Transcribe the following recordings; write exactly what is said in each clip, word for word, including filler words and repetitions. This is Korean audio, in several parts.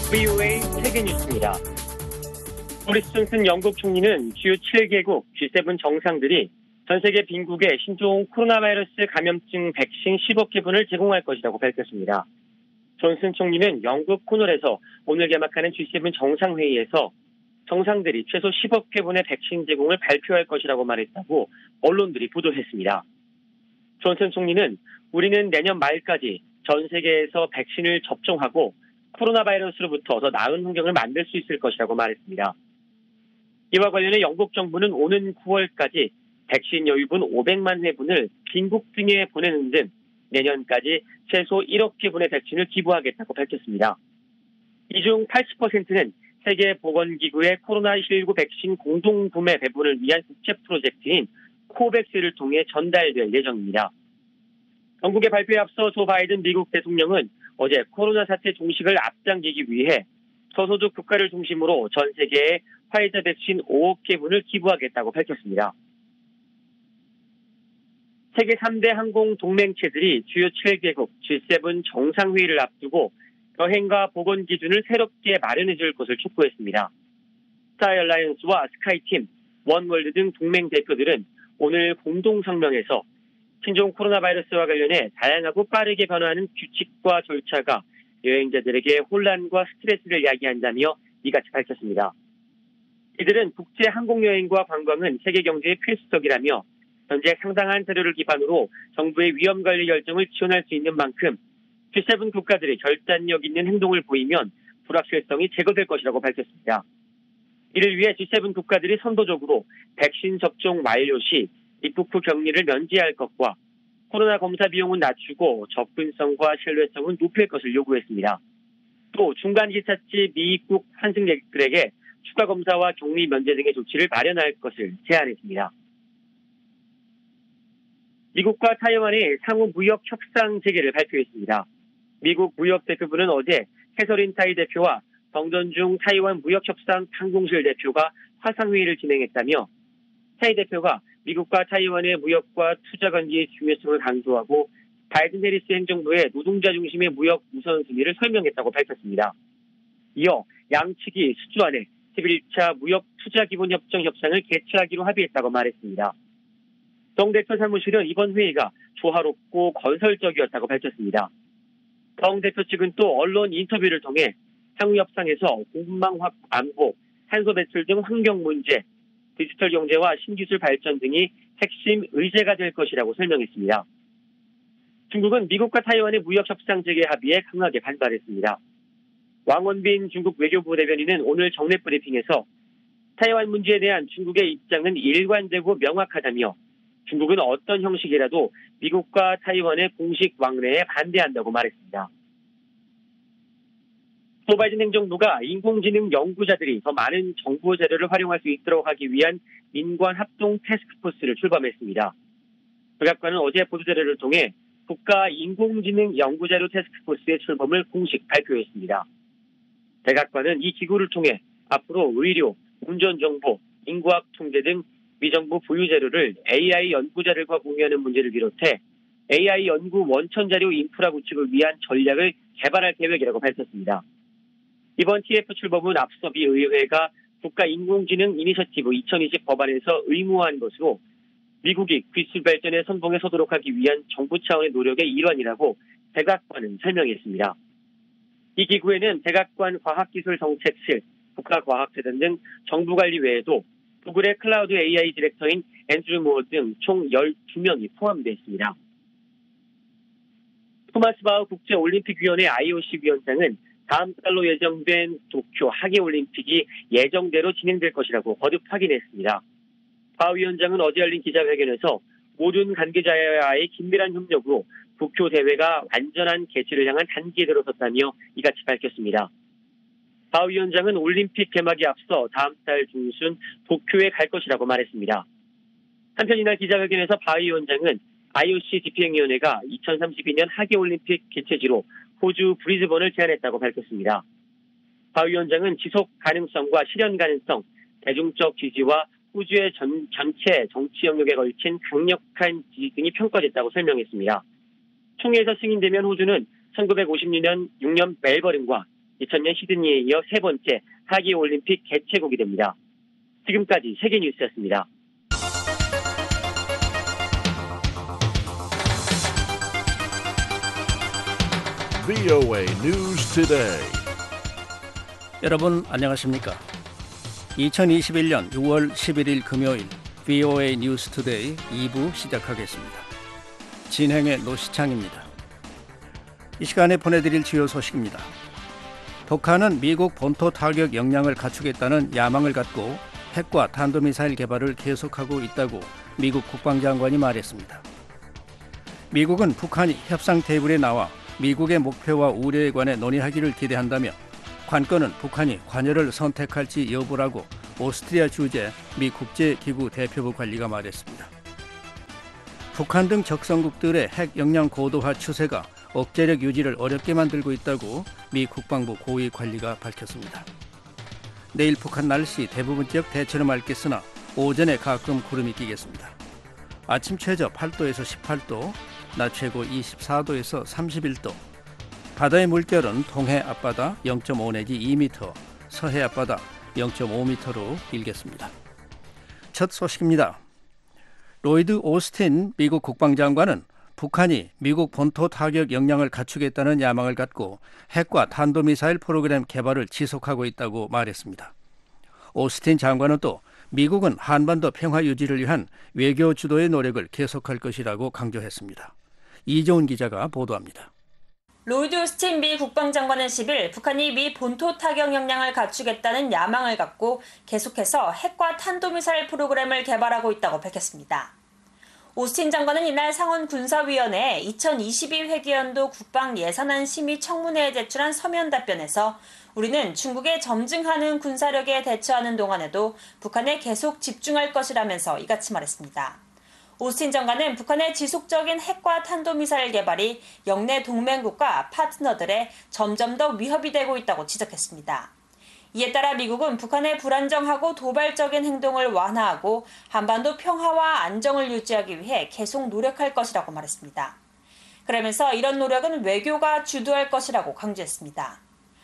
브이오에이 세계 뉴스입니다. 보리스 존슨 영국 총리는 주요 칠 개국 지 세븐 정상들이 전 세계 빈국에 신종 코로나 바이러스 감염증 백신 십억 개분을 제공할 것이라고 밝혔습니다. 존슨 총리는 영국 코널에서 오늘 개막하는 지 세븐 정상회의에서 정상들이 최소 십억 개분의 백신 제공을 발표할 것이라고 말했다고 언론들이 보도했습니다. 존슨 총리는 우리는 내년 말까지 전 세계에서 백신을 접종하고 코로나 바이러스로부터 더 나은 환경을 만들 수 있을 것이라고 말했습니다. 이와 관련해 영국 정부는 오는 구월까지 백신 여유분 오백만 회분을 빈국 등에 보내는 등 내년까지 최소 일억 개분의 백신을 기부하겠다고 밝혔습니다. 이 중 팔십 퍼센트는 세계보건기구의 코로나 십구 백신 공동구매 배분을 위한 국제 프로젝트인 코백스를 통해 전달될 예정입니다. 영국의 발표에 앞서 조 바이든 미국 대통령은 어제 코로나 사태 종식을 앞당기기 위해 저소득 국가를 중심으로 전 세계에 화이자 백신 오억 개분을 기부하겠다고 밝혔습니다. 세계 삼 대 항공 동맹체들이 주요 칠 개국 지 세븐 정상회의를 앞두고 여행과 보건 기준을 새롭게 마련해 줄 것을 촉구했습니다. 스타일라이언스와 스카이팀, 원월드 등 동맹 대표들은 오늘 공동 성명에서 신종 코로나 바이러스와 관련해 다양하고 빠르게 변화하는 규칙과 절차가 여행자들에게 혼란과 스트레스를 야기한다며 이같이 밝혔습니다. 이들은 국제 항공여행과 관광은 세계 경제의 필수적이라며 현재 상당한 자료를 기반으로 정부의 위험관리 결정을 지원할 수 있는 만큼 지 세븐 국가들이 결단력 있는 행동을 보이면 불확실성이 제거될 것이라고 밝혔습니다. 이를 위해 지 세븐 국가들이 선도적으로 백신 접종 완료 시 입국 후 격리를 면제할 것과 코로나 검사 비용은 낮추고 접근성과 신뢰성은 높일 것을 요구했습니다. 또 중간기차지 미입국 환승객들에게 추가 검사와 격리 면제 등의 조치를 마련할 것을 제안했습니다. 미국과 타이완의 상호 무역 협상 재개를 발표했습니다. 미국 무역대표부는 어제 캐서린 타이 대표와 정전중 타이완 무역협상 상공실 대표가 화상회의를 진행했다며 타이 대표가 미국과 타이완의 무역과 투자 관계의 중요성을 강조하고 바이든 해리스 행정부의 노동자 중심의 무역 우선순위를 설명했다고 밝혔습니다. 이어 양측이 수주 안에 십일 차 무역 투자 기본 협정 협상을 개최하기로 합의했다고 말했습니다. 정 대표 사무실은 이번 회의가 조화롭고 건설적이었다고 밝혔습니다. 정 대표 측은 또 언론 인터뷰를 통해 향후 협상에서 공급망 확 안보, 탄소 배출 등 환경 문제, 디지털 경제와 신기술 발전 등이 핵심 의제가 될 것이라고 설명했습니다. 중국은 미국과 타이완의 무역 협상 재개 합의에 강하게 반발했습니다. 왕원빈 중국 외교부 대변인은 오늘 정례 브리핑에서 타이완 문제에 대한 중국의 입장은 일관되고 명확하다며 중국은 어떤 형식이라도 미국과 타이완의 공식 왕래에 반대한다고 말했습니다. 조 바이든 행정부가 인공지능 연구자들이 더 많은 정보 자료를 활용할 수 있도록 하기 위한 민관 합동 태스크포스를 출범했습니다. 백악관은 어제 보도자료를 통해 국가 인공지능 연구자료 태스크포스의 출범을 공식 발표했습니다. 백악관은 이 기구를 통해 앞으로 의료, 운전정보, 인구학 통계 등 미정부 보유 자료를 에이아이 연구자들과 공유하는 문제를 비롯해 에이아이 연구 원천자료 인프라 구축을 위한 전략을 개발할 계획이라고 밝혔습니다. 이번 티에프 출범은 앞서 미 의회가 국가인공지능 이니셔티브 이천이십 법안에서 의무화한 것으로 미국이 기술 발전의 선봉에 서도록 하기 위한 정부 차원의 노력의 일환이라고 백악관은 설명했습니다. 이 기구에는 백악관 과학기술정책실, 국가과학재단 등 정부관리 외에도 구글의 클라우드 에이아이 디렉터인 앤드류 모어 등 총 열두 명이 포함되어 있습니다. 토마스 바흐 국제올림픽위원회 아이오씨 위원장은 다음 달로 예정된 도쿄 하계올림픽이 예정대로 진행될 것이라고 거듭 확인했습니다. 바 위원장은 어제 열린 기자회견에서 모든 관계자와의 긴밀한 협력으로 도쿄 대회가 완전한 개최를 향한 단계에 들어섰다며 이같이 밝혔습니다. 바 위원장은 올림픽 개막에 앞서 다음 달 중순 도쿄에 갈 것이라고 말했습니다. 한편 이날 기자회견에서 바 위원장은 아이오씨 집행위원회가 이천삼십이 년 하계올림픽 개최지로 호주 브리즈번을 제안했다고 밝혔습니다. 바 위원장은 지속 가능성과 실현 가능성, 대중적 지지와 호주의 전, 전체 정치 영역에 걸친 강력한 지지 등이 평가됐다고 설명했습니다. 총회에서 승인되면 호주는 천구백오십육 년 육 년 멜버른과 이천 년 시드니에 이어 세 번째 하계올림픽 개최국이 됩니다. 지금까지 세계뉴스였습니다. 브이오에이 News Today. 여러분 안녕하십니까? 이천이십일 년 유월 십일일 금요일 브이오에이 뉴스 투데이 이 부 시작하겠습니다. 진행의 노시창입니다. 이 시간에 보내드릴 주요 소식입니다. 북한은 미국 본토 타격 역량을 갖추겠다는 야망을 갖고 핵과 탄도미사일 개발을 계속하고 있다고 미국 국방장관이 말했습니다. 미국은 북한이 협상 테이블에 나와 미국의 목표와 우려에 관해 논의하기를 기대한다며 관건은 북한이 관여를 선택할지 여부라고 오스트리아 주재 미 국제기구 대표부 관리가 말했습니다. 북한 등 적성국들의 핵 역량 고도화 추세가 억제력 유지를 어렵게 만들고 있다고 미 국방부 고위 관리가 밝혔습니다. 내일 북한 날씨 대부분 지역 대체로 맑겠으나 오전에 가끔 구름이 끼겠습니다. 아침 최저 팔 도에서 십팔 도, 낮 최고 이십사 도에서 삼십일 도, 바다의 물결은 동해 앞바다 영 점 오 내지 이 미터, 서해 앞바다 영 점 오 미터로 일겠습니다. 첫 소식입니다. 로이드 오스틴 미국 국방장관은 북한이 미국 본토 타격 역량을 갖추겠다는 야망을 갖고 핵과 탄도미사일 프로그램 개발을 지속하고 있다고 말했습니다. 오스틴 장관은 또 미국은 한반도 평화 유지를 위한 외교 주도의 노력을 계속할 것이라고 강조했습니다. 이종훈 기자가 보도합니다. 로이드 오스틴 미 국방장관은 십일 북한이 미 본토 타격 역량을 갖추겠다는 야망을 갖고 계속해서 핵과 탄도미사일 프로그램을 개발하고 있다고 밝혔습니다. 오스틴 장관은 이날 상원 군사위원회에 이천이십이 회기연도 국방예산안 심의 청문회에 제출한 서면 답변에서 우리는 중국에 점증하는 군사력에 대처하는 동안에도 북한에 계속 집중할 것이라면서 이같이 말했습니다. 오스틴 장관은 북한의 지속적인 핵과 탄도미사일 개발이 영내 동맹국과 파트너들의 점점 더 위협이 되고 있다고 지적했습니다. 이에 따라 미국은 북한의 불안정하고 도발적인 행동을 완화하고 한반도 평화와 안정을 유지하기 위해 계속 노력할 것이라고 말했습니다. 그러면서 이런 노력은 외교가 주도할 것이라고 강조했습니다.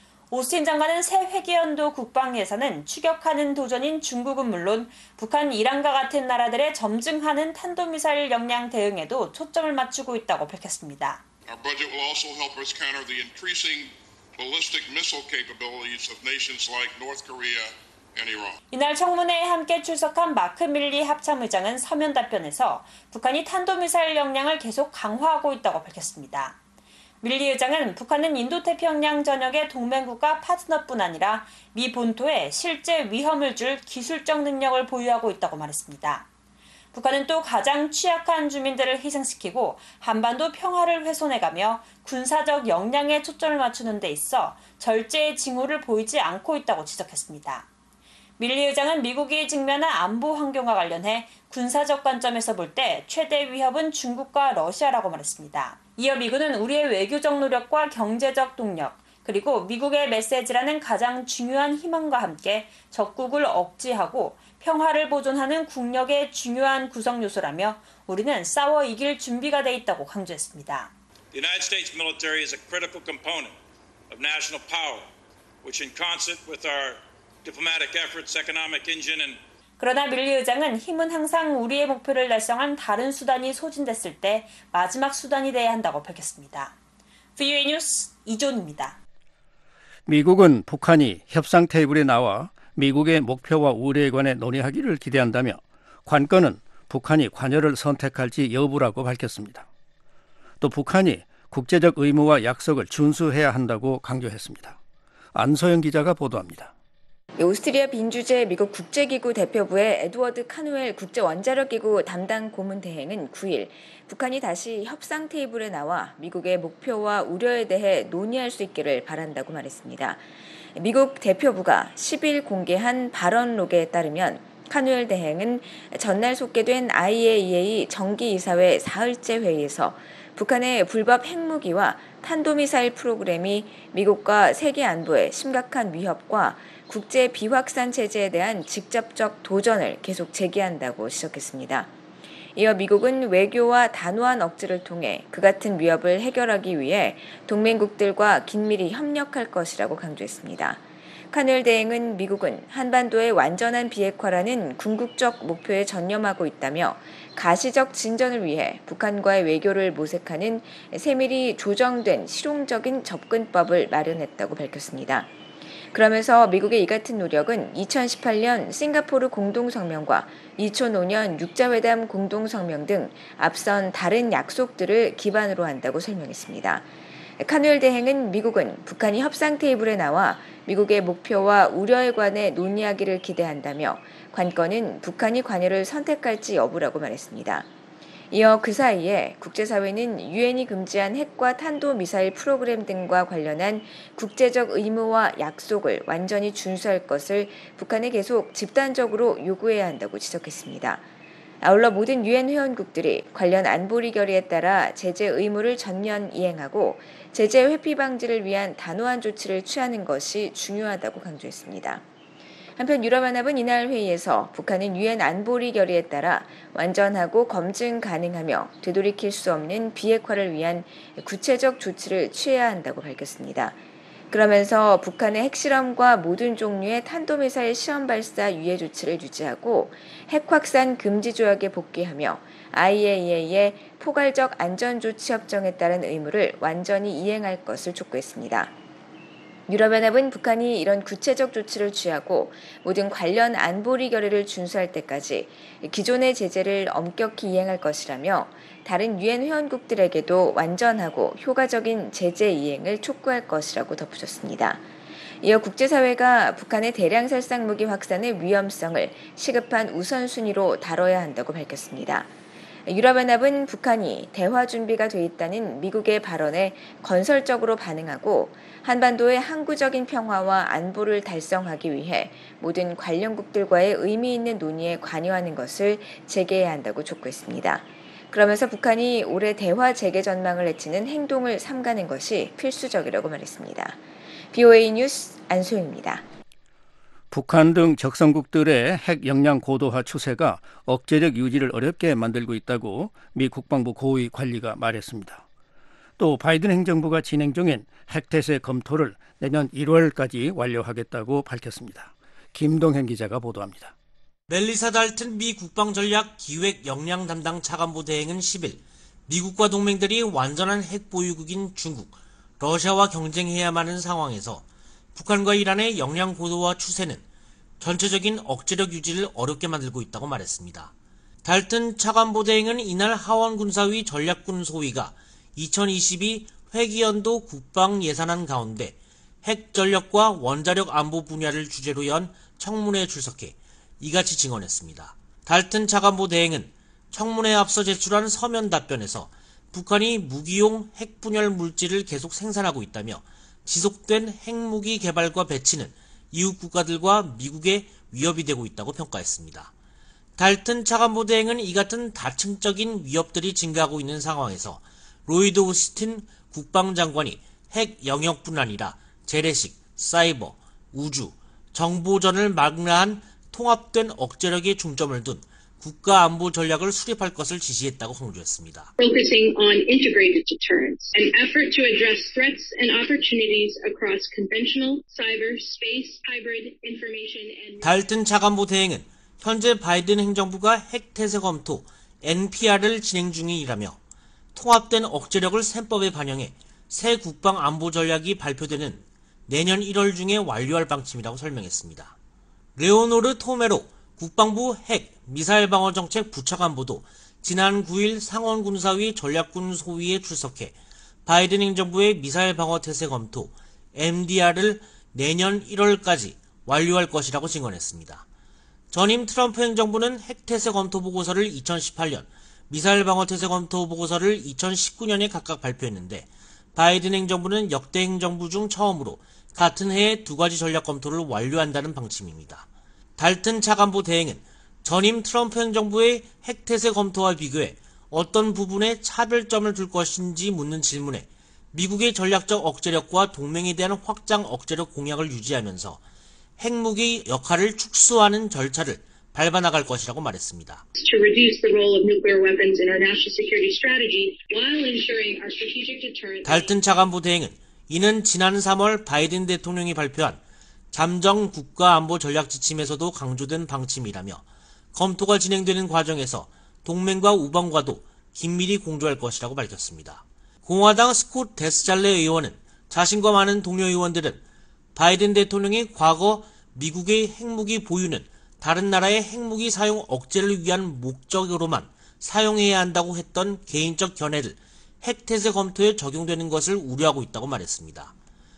오스틴 장관은 새 회계연도 국방 예산은 추격하는 도전인 중국은 물론 북한, 이란과 같은 나라들의 점증하는 탄도미사일 역량 대응에도 초점을 맞추고 있다고 밝혔습니다. Our budget will also help us counter the increasing ballistic missile capabilities of nations like North Korea and Iran. 이날 청문회에 함께 출석한 마크 밀리 합참의장은 서면 답변에서 북한이 탄도미사일 역량을 계속 강화하고 있다고 밝혔습니다. 밀리 의장은 북한은 인도태평양 전역의 동맹국가 파트너뿐 아니라 미 본토에 실제 위험을 줄 기술적 능력을 보유하고 있다고 말했습니다. 북한은 또 가장 취약한 주민들을 희생시키고 한반도 평화를 훼손해가며 군사적 역량에 초점을 맞추는 데 있어 절제의 징후를 보이지 않고 있다고 지적했습니다. 밀리 의장은 미국이 직면한 안보 환경과 관련해 군사적 관점에서 볼 때 최대 위협은 중국과 러시아라고 말했습니다. 이어 미군은 우리의 외교적 노력과 경제적 동력, 그리고 미국의 메시지라는 가장 중요한 희망과 함께 적국을 억제하고 평화를 보존하는 국력의 중요한 구성 요소라며 우리는 싸워 이길 준비가 돼 있다고 강조했습니다. The United States military is a critical component of national power, which in concert with our diplomatic efforts, economic engine and 그러나 밀리 의장은 힘은 항상 우리의 목표를 달성한 다른 수단이 소진됐을 때 마지막 수단이 돼야 한다고 밝혔습니다. 브이오에이 뉴스 이존입니다. 미국은 북한이 협상 테이블에 나와 미국의 목표와 우려에 관해 논의하기를 기대한다며 관건은 북한이 관여를 선택할지 여부라고 밝혔습니다. 또 북한이 국제적 의무와 약속을 준수해야 한다고 강조했습니다. 안소영 기자가 보도합니다. 오스트리아 빈 주재 미국 국제기구 대표부의 에드워드 카누엘 국제원자력기구 담당 고문대행은 구일 북한이 다시 협상 테이블에 나와 미국의 목표와 우려에 대해 논의할 수 있기를 바란다고 말했습니다. 미국 대표부가 십일 공개한 발언록에 따르면 카누엘 대행은 전날 속개된 아이에이이에이 정기이사회 사흘째 회의에서 북한의 불법 핵무기와 탄도미사일 프로그램이 미국과 세계 안보에 심각한 위협과 국제 비확산 체제에 대한 직접적 도전을 계속 제기한다고 지적했습니다. 이어 미국은 외교와 단호한 억지를 통해 그 같은 위협을 해결하기 위해 동맹국들과 긴밀히 협력할 것이라고 강조했습니다. 카누엘 대행은 미국은 한반도의 완전한 비핵화라는 궁극적 목표에 전념하고 있다며 가시적 진전을 위해 북한과의 외교를 모색하는 세밀히 조정된 실용적인 접근법을 마련했다고 밝혔습니다. 그러면서 미국의 이 같은 노력은 이천십팔 년 싱가포르 공동성명과 이천오 년 육자회담 공동성명 등 앞선 다른 약속들을 기반으로 한다고 설명했습니다. 카누엘 대행은 미국은 북한이 협상 테이블에 나와 미국의 목표와 우려에 관해 논의하기를 기대한다며 관건은 북한이 관여를 선택할지 여부라고 말했습니다. 이어 그 사이에 국제사회는 유엔이 금지한 핵과 탄도미사일 프로그램 등과 관련한 국제적 의무와 약속을 완전히 준수할 것을 북한에 계속 집단적으로 요구해야 한다고 지적했습니다. 아울러 모든 유엔 회원국들이 관련 안보리 결의에 따라 제재 의무를 전면 이행하고 제재 회피 방지를 위한 단호한 조치를 취하는 것이 중요하다고 강조했습니다. 한편 유럽연합은 이날 회의에서 북한은 유엔 안보리 결의에 따라 완전하고 검증 가능하며 되돌이킬 수 없는 비핵화를 위한 구체적 조치를 취해야 한다고 밝혔습니다. 그러면서 북한의 핵실험과 모든 종류의 탄도미사일 시험 발사 유예 조치를 유지하고 핵 확산 금지 조약에 복귀하며 아이에이이에이의 포괄적 안전조치 협정에 따른 의무를 완전히 이행할 것을 촉구했습니다. 유럽연합은 북한이 이런 구체적 조치를 취하고 모든 관련 안보리 결의를 준수할 때까지 기존의 제재를 엄격히 이행할 것이라며 다른 유엔 회원국들에게도 완전하고 효과적인 제재 이행을 촉구할 것이라고 덧붙였습니다. 이어 국제사회가 북한의 대량 살상 무기 확산의 위험성을 시급한 우선순위로 다뤄야 한다고 밝혔습니다. 유럽연합은 북한이 대화 준비가 돼 있다는 미국의 발언에 건설적으로 반응하고 한반도의 항구적인 평화와 안보를 달성하기 위해 모든 관련국들과의 의미 있는 논의에 관여하는 것을 재개해야 한다고 촉구했습니다. 그러면서 북한이 올해 대화 재개 전망을 해치는 행동을 삼가는 것이 필수적이라고 말했습니다. 비오에이 뉴스 안소영입니다. 북한 등 적성국들의 핵 역량 고도화 추세가 억제력 유지를 어렵게 만들고 있다고 미 국방부 고위 관리가 말했습니다. 또 바이든 행정부가 진행 중인 핵태세 검토를 내년 일월까지 완료하겠다고 밝혔습니다. 김동현 기자가 보도합니다. 멜리사 달튼 미 국방전략 기획 역량 담당 차관보 대행은 십 일 미국과 동맹들이 완전한 핵 보유국인 중국, 러시아와 경쟁해야만 하는 상황에서 북한과 이란의 역량 고도화 추세는 전체적인 억제력 유지를 어렵게 만들고 있다고 말했습니다. 달튼 차관보 대행은 이날 하원군사위 전략군 소위가 이천이십이 회기연도 국방 예산안 가운데 핵 전력과 원자력 안보 분야를 주제로 연 청문회에 출석해 이같이 증언했습니다. 달튼 차관보 대행은 청문회에 앞서 제출한 서면 답변에서 북한이 무기용 핵분열 물질을 계속 생산하고 있다며 지속된 핵무기 개발과 배치는 이웃 국가들과 미국에 위협이 되고 있다고 평가했습니다. 달튼 차관보 대행은 이 같은 다층적인 위협들이 증가하고 있는 상황에서 로이드 오스틴 국방장관이 핵 영역뿐 아니라 재래식, 사이버, 우주, 정보전을 망라한 통합된 억제력에 중점을 둔 국가안보 전략을 수립할 것을 지시했다고 강조했습니다. Focusing on integrated deterrence, an effort to address threats and opportunities across conventional, cyber, space, hybrid, information and... 달튼 차관보 대행은 현재 바이든 행정부가 핵태세 검토 엔피알을 진행 중이라며 통합된 억제력을 셈법에 반영해 새 국방안보 전략이 발표되는 내년 일월 중에 완료할 방침이라고 설명했습니다. 레오노르 토메로 국방부 핵, 미사일 방어 정책 부차관보도 지난 구 일 상원군사위 전략군 소위에 출석해 바이든 행정부의 미사일 방어 태세 검토 엠디알을 내년 일월까지 완료할 것이라고 증언했습니다. 전임 트럼프 행정부는 핵태세 검토 보고서를 이천십팔 년, 미사일 방어 태세 검토 보고서를 이천십구 년에 각각 발표했는데 바이든 행정부는 역대 행정부 중 처음으로 같은 해에 두 가지 전략 검토를 완료한다는 방침입니다. 달튼 차관보 대행은 전임 트럼프 행정부의 핵태세 검토와 비교해 어떤 부분에 차별점을 둘 것인지 묻는 질문에 미국의 전략적 억제력과 동맹에 대한 확장 억제력 공약을 유지하면서 핵무기 역할을 축소하는 절차를 밟아나갈 것이라고 말했습니다. To reduce the role of nuclear weapons in our national security strategy while ensuring our strategic deterrent. 달튼 차관보 대행은 이는 지난 삼월 바이든 대통령이 발표한 잠정 국가안보 전략 지침에서도 강조된 방침이라며 검토가 진행되는 과정에서 동맹과 우방과도 긴밀히 공조할 것이라고 밝혔습니다. 공화당 스콧 데스잘레 의원은 자신과 많은 동료 의원들은 바이든 대통령이 과거 미국의 핵무기 보유는 다른 나라의 핵무기 사용 억제를 위한 목적으로만 사용해야 한다고 했던 개인적 견해를 핵태세 검토에 적용되는 것을 우려하고 있다고 말했습니다.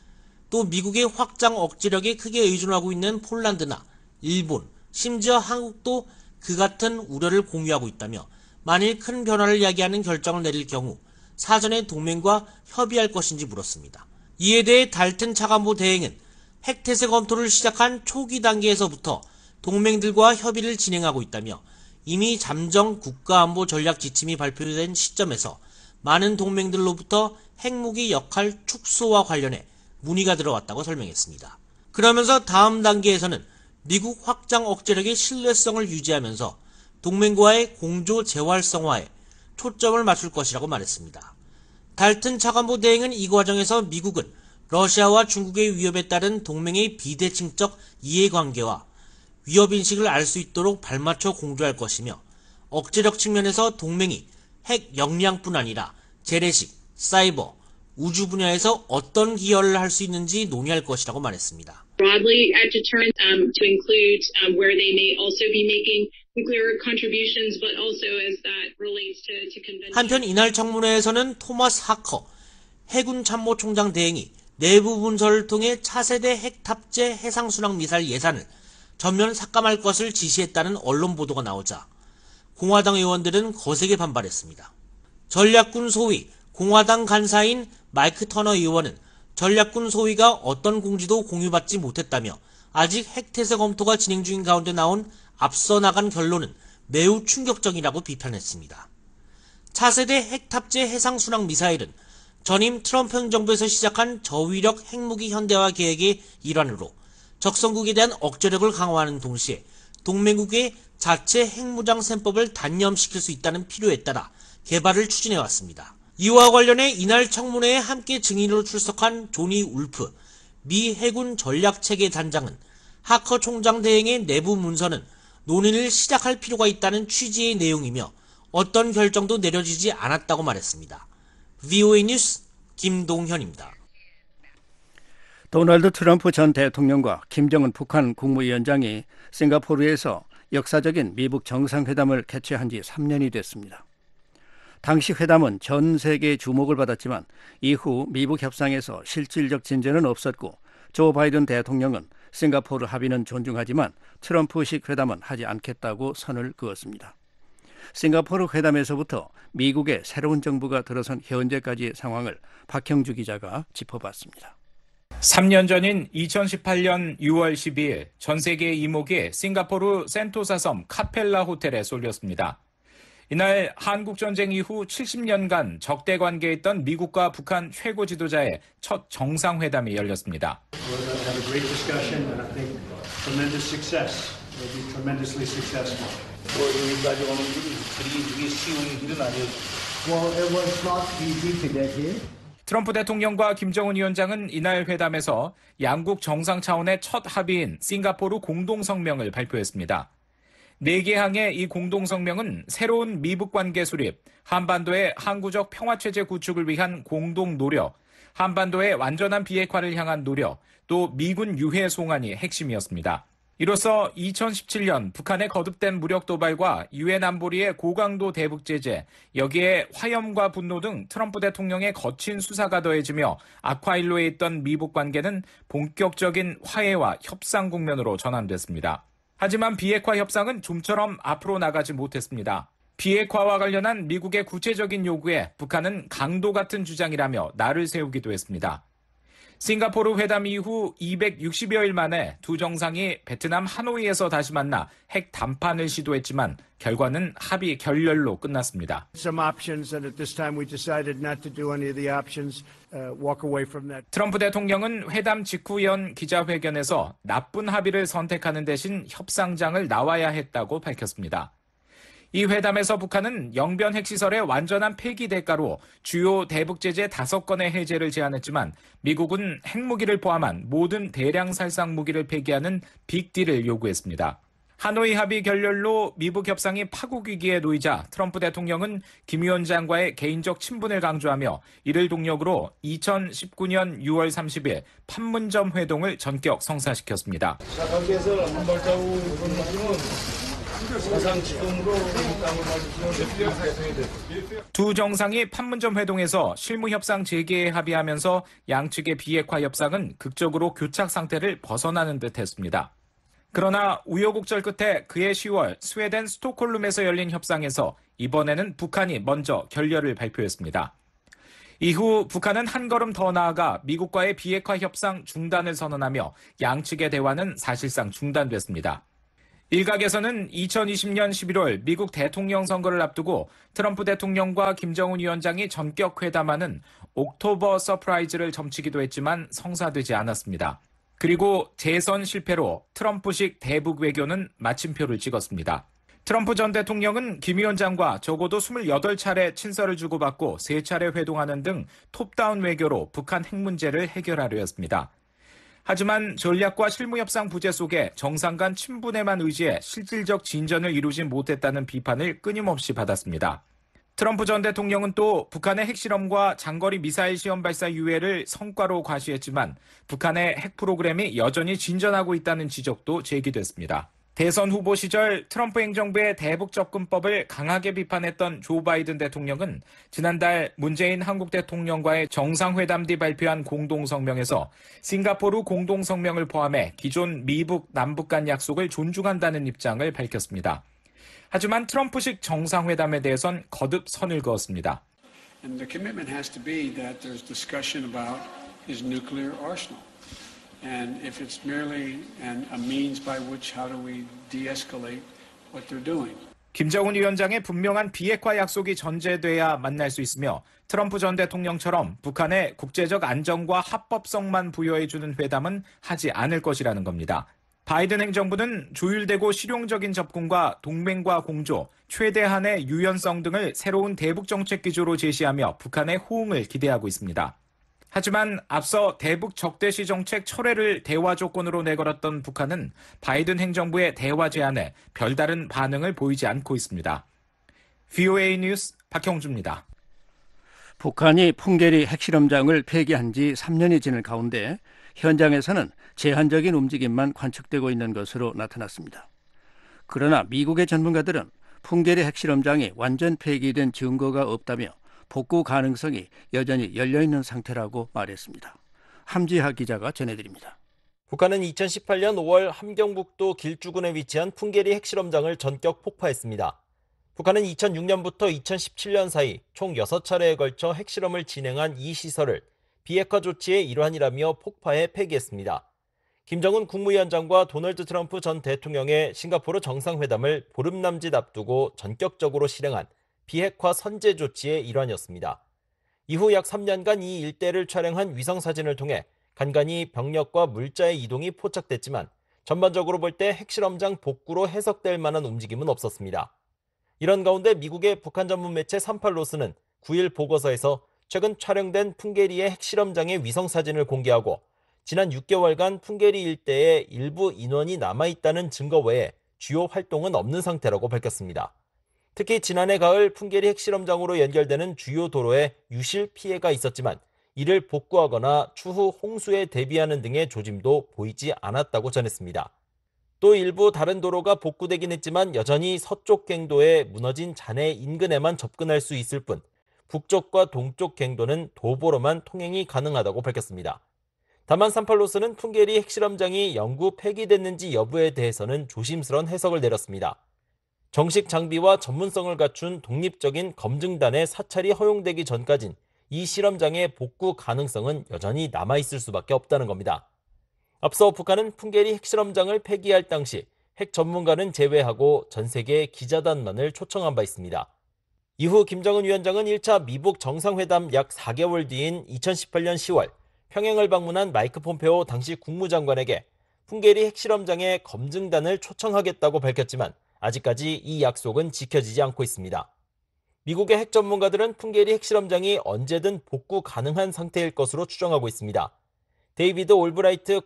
또 미국의 확장 억제력에 크게 의존하고 있는 폴란드나 일본, 심지어 한국도 그 같은 우려를 공유하고 있다며 만일 큰 변화를 야기하는 결정을 내릴 경우 사전에 동맹과 협의할 것인지 물었습니다. 이에 대해 달튼 차관보 대행은 핵태세 검토를 시작한 초기 단계에서부터 동맹들과 협의를 진행하고 있다며 이미 잠정 국가안보 전략 지침이 발표된 시점에서 많은 동맹들로부터 핵무기 역할 축소와 관련해 문의가 들어왔다고 설명했습니다. 그러면서 다음 단계에서는 미국 확장 억제력의 신뢰성을 유지하면서 동맹과의 공조 재활성화에 초점을 맞출 것이라고 말했습니다. 달튼 차관보 대행은 이 과정에서 미국은 러시아와 중국의 위협에 따른 동맹의 비대칭적 이해관계와 위협인식을 알 수 있도록 발맞춰 공조할 것이며 억제력 측면에서 동맹이 핵 역량뿐 아니라 재래식, 사이버, 우주 분야에서 어떤 기여를 할 수 있는지 논의할 것이라고 말했습니다. Broadly at deterrent um, to include um, where they may also be making nuclear contributions, but also as that relates to, to convention. 한편 이날 청문회에서는 토마스 하커 해군 참모총장 대행이 내부 문서를 통해 차세대 핵 탑재 해상순항 미사일 예산을 전면 삭감할 것을 지시했다는 언론 보도가 나오자 공화당 의원들은 거세게 반발했습니다. 전략군 소위 공화당 간사인 마이크 터너 의원은 전략군 소위가 어떤 공지도 공유받지 못했다며 아직 핵태세 검토가 진행 중인 가운데 나온 앞서 나간 결론은 매우 충격적이라고 비판했습니다. 차세대 핵 탑재 해상순항 미사일은 전임 트럼프 행정부에서 시작한 저위력 핵무기 현대화 계획의 일환으로 적성국에 대한 억제력을 강화하는 동시에 동맹국의 자체 핵무장 셈법을 단념시킬 수 있다는 필요에 따라 개발을 추진해왔습니다. 이와 관련해 이날 청문회에 함께 증인으로 출석한 조니 울프 미 해군 전략체계 단장은 하커 총장 대행의 내부 문서는 논의를 시작할 필요가 있다는 취지의 내용이며 어떤 결정도 내려지지 않았다고 말했습니다. 브이오에이 뉴스 김동현입니다. 도널드 트럼프 전 대통령과 김정은 북한 국무위원장이 싱가포르에서 역사적인 미북 정상회담을 개최한 지 삼 년이 됐습니다. 당시 회담은 전 세계의 주목을 받았지만 이후 미북 협상에서 실질적 진전은 없었고 조 바이든 대통령은 싱가포르 합의는 존중하지만 트럼프식 회담은 하지 않겠다고 선을 그었습니다. 싱가포르 회담에서부터 미국의 새로운 정부가 들어선 현재까지의 상황을 박형주 기자가 짚어봤습니다. 삼 년 전인 이천십팔 년 유월 십이일 전 세계 이목이 싱가포르 센토사 섬 카펠라 호텔에 쏠렸습니다. 이날 한국전쟁 이후 칠십 년간 적대 관계에 있던 미국과 북한 최고 지도자의 첫 정상회담이 열렸습니다. 여기까지 오는 길이 그리 쉬운 길은 아니었죠. 트럼프 대통령과 김정은 위원장은 이날 회담에서 양국 정상 차원의 첫 합의인 싱가포르 공동성명을 발표했습니다. 네 개 항의 이 공동성명은 새로운 미북 관계 수립, 한반도의 항구적 평화체제 구축을 위한 공동 노력, 한반도의 완전한 비핵화를 향한 노력, 또 미군 유해 송환이 핵심이었습니다. 이로써 이천십칠 년 북한의 거듭된 무력 도발과 유엔 안보리의 고강도 대북 제재, 여기에 화염과 분노 등 트럼프 대통령의 거친 수사가 더해지며 악화일로에 있던 미북 관계는 본격적인 화해와 협상 국면으로 전환됐습니다. 하지만 비핵화 협상은 좀처럼 앞으로 나가지 못했습니다. 비핵화와 관련한 미국의 구체적인 요구에 북한은 강도 같은 주장이라며 날을 세우기도 했습니다. 싱가포르 회담 이후 이백육십여일 만에 두 정상이 베트남 하노이에서 다시 만나 핵 담판을 시도했지만 결과는 합의 결렬로 끝났습니다. Some options, and at this time we decided not to do any of the options. Uh, walk away from that. 트럼프 대통령은 회담 직후 연 기자회견에서 나쁜 합의를 선택하는 대신 협상장을 나와야 했다고 밝혔습니다. 이 회담에서 북한은 영변 핵시설의 완전한 폐기 대가로 주요 대북 제재 다섯 건의 해제를 제안했지만 미국은 핵무기를 포함한 모든 대량 살상 무기를 폐기하는 빅딜을 요구했습니다. 하노이 합의 결렬로 미북 협상이 파국 위기에 놓이자 트럼프 대통령은 김 위원장과의 개인적 친분을 강조하며 이를 동력으로 이천십구년 유월 삼십일 판문점 회동을 전격 성사시켰습니다. 자, 거기에서 한 발자국 건너면 사상 지금으로 땅을 맞으시는 두 정상이 판문점 회동에서 실무 협상 재개에 합의하면서 양측의 비핵화 협상은 극적으로 교착 상태를 벗어나는 듯했습니다. 그러나 우여곡절 끝에 그해 시월 스웨덴 스톡홀름에서 열린 협상에서 이번에는 북한이 먼저 결렬을 발표했습니다. 이후 북한은 한 걸음 더 나아가 미국과의 비핵화 협상 중단을 선언하며 양측의 대화는 사실상 중단됐습니다. 일각에서는 이천이십년 십일월 미국 대통령 선거를 앞두고 트럼프 대통령과 김정은 위원장이 전격 회담하는 옥토버 서프라이즈를 점치기도 했지만 성사되지 않았습니다. 그리고 재선 실패로 트럼프식 대북 외교는 마침표를 찍었습니다. 트럼프 전 대통령은 김 위원장과 적어도 이십팔 차례 친서를 주고받고 세 차례 회동하는 등 톱다운 외교로 북한 핵 문제를 해결하려 했습니다. 하지만 전략과 실무협상 부재 속에 정상 간 친분에만 의지해 실질적 진전을 이루지 못했다는 비판을 끊임없이 받았습니다. 트럼프 전 대통령은 또 북한의 핵실험과 장거리 미사일 시험 발사 유예를 성과로 과시했지만 북한의 핵 프로그램이 여전히 진전하고 있다는 지적도 제기됐습니다. 대선 후보 시절 트럼프 행정부의 대북 접근법을 강하게 비판했던 조 바이든 대통령은 지난달 문재인 한국 대통령과의 정상회담 뒤 발표한 공동성명에서 싱가포르 공동성명을 포함해 기존 미북 남북 간 약속을 존중한다는 입장을 밝혔습니다. 하지만 트럼프식 정상회담에 대해선 거듭 선을 그었습니다. And the commitment has to be that there's discussion about his nuclear arsenal. And if it's merely an, a means by which how do we de-escalate what they're doing. 김정은 위원장의 분명한 비핵화 약속이 전제돼야 만날 수 있으며 트럼프 전 대통령처럼 북한의 국제적 안정과 합법성만 부여해주는 회담은 하지 않을 것이라는 겁니다. 바이든 행정부는 조율되고 실용적인 접근과 동맹과 공조, 최대한의 유연성 등을 새로운 대북 정책 기조로 제시하며 북한의 호응을 기대하고 있습니다. 하지만 앞서 대북 적대시 정책 철회를 대화 조건으로 내걸었던 북한은 바이든 행정부의 대화 제안에 별다른 반응을 보이지 않고 있습니다. 브이오에이 뉴스 박형주입니다. 북한이 풍계리 핵실험장을 폐기한 지 삼 년이 지난 가운데 현장에서는 제한적인 움직임만 관측되고 있는 것으로 나타났습니다. 그러나 미국의 전문가들은 풍계리 핵실험장이 완전 폐기된 증거가 없다며 복구 가능성이 여전히 열려있는 상태라고 말했습니다. 함지하 기자가 전해드립니다. 북한은 이천십팔년 오월 함경북도 길주군에 위치한 풍계리 핵실험장을 전격 폭파했습니다. 북한은 이천육년부터 이천십칠년 사이 총 여섯 차례에 걸쳐 핵실험을 진행한 이 시설을 비핵화 조치의 일환이라며 폭파해 폐기했습니다. 김정은 국무위원장과 도널드 트럼프 전 대통령의 싱가포르 정상회담을 보름 남짓 앞두고 전격적으로 실행한 비핵화 선제 조치의 일환이었습니다. 이후 약 삼 년간 이 일대를 촬영한 위성사진을 통해 간간히 병력과 물자의 이동이 포착됐지만 전반적으로 볼 때 핵실험장 복구로 해석될 만한 움직임은 없었습니다. 이런 가운데 미국의 북한 전문 매체 삼팔로스는 구일 보고서에서 최근 촬영된 풍계리의 핵실험장의 위성사진을 공개하고 지난 육 개월간 풍계리 일대에 일부 인원이 남아있다는 증거 외에 주요 활동은 없는 상태라고 밝혔습니다. 특히 지난해 가을 풍계리 핵실험장으로 연결되는 주요 도로에 유실 피해가 있었지만 이를 복구하거나 추후 홍수에 대비하는 등의 조짐도 보이지 않았다고 전했습니다. 또 일부 다른 도로가 복구되긴 했지만 여전히 서쪽 갱도에 무너진 잔해 인근에만 접근할 수 있을 뿐 북쪽과 동쪽 갱도는 도보로만 통행이 가능하다고 밝혔습니다. 다만 삼팔로스는 풍계리 핵실험장이 영구 폐기됐는지 여부에 대해서는 조심스러운 해석을 내렸습니다. 정식 장비와 전문성을 갖춘 독립적인 검증단의 사찰이 허용되기 전까진 이 실험장의 복구 가능성은 여전히 남아있을 수밖에 없다는 겁니다. 앞서 북한은 풍계리 핵실험장을 폐기할 당시 핵 전문가는 제외하고 전 세계 기자단만을 초청한 바 있습니다. 이후 김정은 위원장은 일 차 미북 정상회담 약 사 개월 뒤인 이천십팔 년 시월 평양을 방문한 마이크 폼페오 당시 국무장관에게 풍계리 핵실험장의 검증단을 초청하겠다고 밝혔지만 아직까지 이 약속은 지켜지지 않고 있습니다. 미국의 핵 전문가들은 풍계리 핵실험장이 언제든 복구 가능한 상태일 것으로 추정하고 있습니다. 데이비드 올브라이트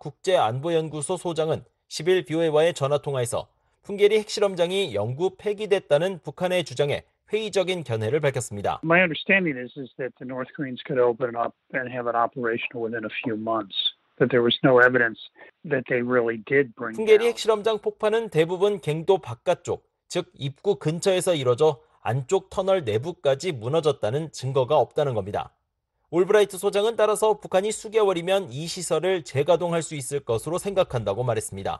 과학국제안보연구소 소장은 십 일 비오에이와의 전화통화에서 풍계리 핵실험장이 영구 폐기됐다는 북한의 주장에 회의적인 견해를 밝혔습니다. My understanding is, is that the North Koreans could open up and have it operational within a few months. That there was no evidence that they really did bring 풍계리 핵실험장 폭파는 대부분 갱도 바깥쪽, 즉 입구 근처에서 이뤄져 안쪽 터널 내부까지 무너졌다는 증거가 없다는 겁니다. 올브라이트 소장은 따라서 북한이 수개월이면 이 시설을 재가동할 수 있을 것으로 생각한다고 말했습니다.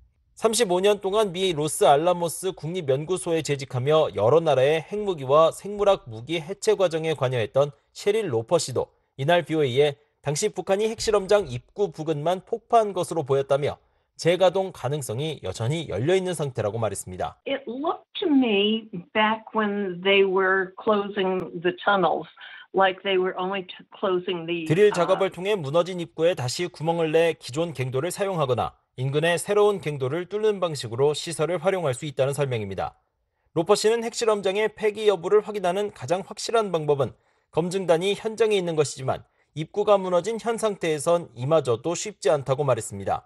삼십오 년 동안 미 로스알라모스 국립연구소에 재직하며 여러 나라의 핵무기와 생물학 무기 해체 과정에 관여했던 셰릴 로퍼 씨도 이날 비오에이에 당시 북한이 핵실험장 입구 부근만 폭파한 것으로 보였다며 재가동 가능성이 여전히 열려있는 상태라고 말했습니다. It looked to me back when they were closing the tunnels like they were only closing the 드릴 작업을 통해 무너진 입구에 다시 구멍을 내 기존 갱도를 사용하거나 인근의 새로운 갱도를 뚫는 방식으로 시설을 활용할 수 있다는 설명입니다. 로퍼 씨는 핵실험장의 폐기 여부를 확인하는 가장 확실한 방법은 검증단이 현장에 있는 것이지만 입구가 무너진 현 상태에선 이마저도 쉽지 않다고 말했습니다.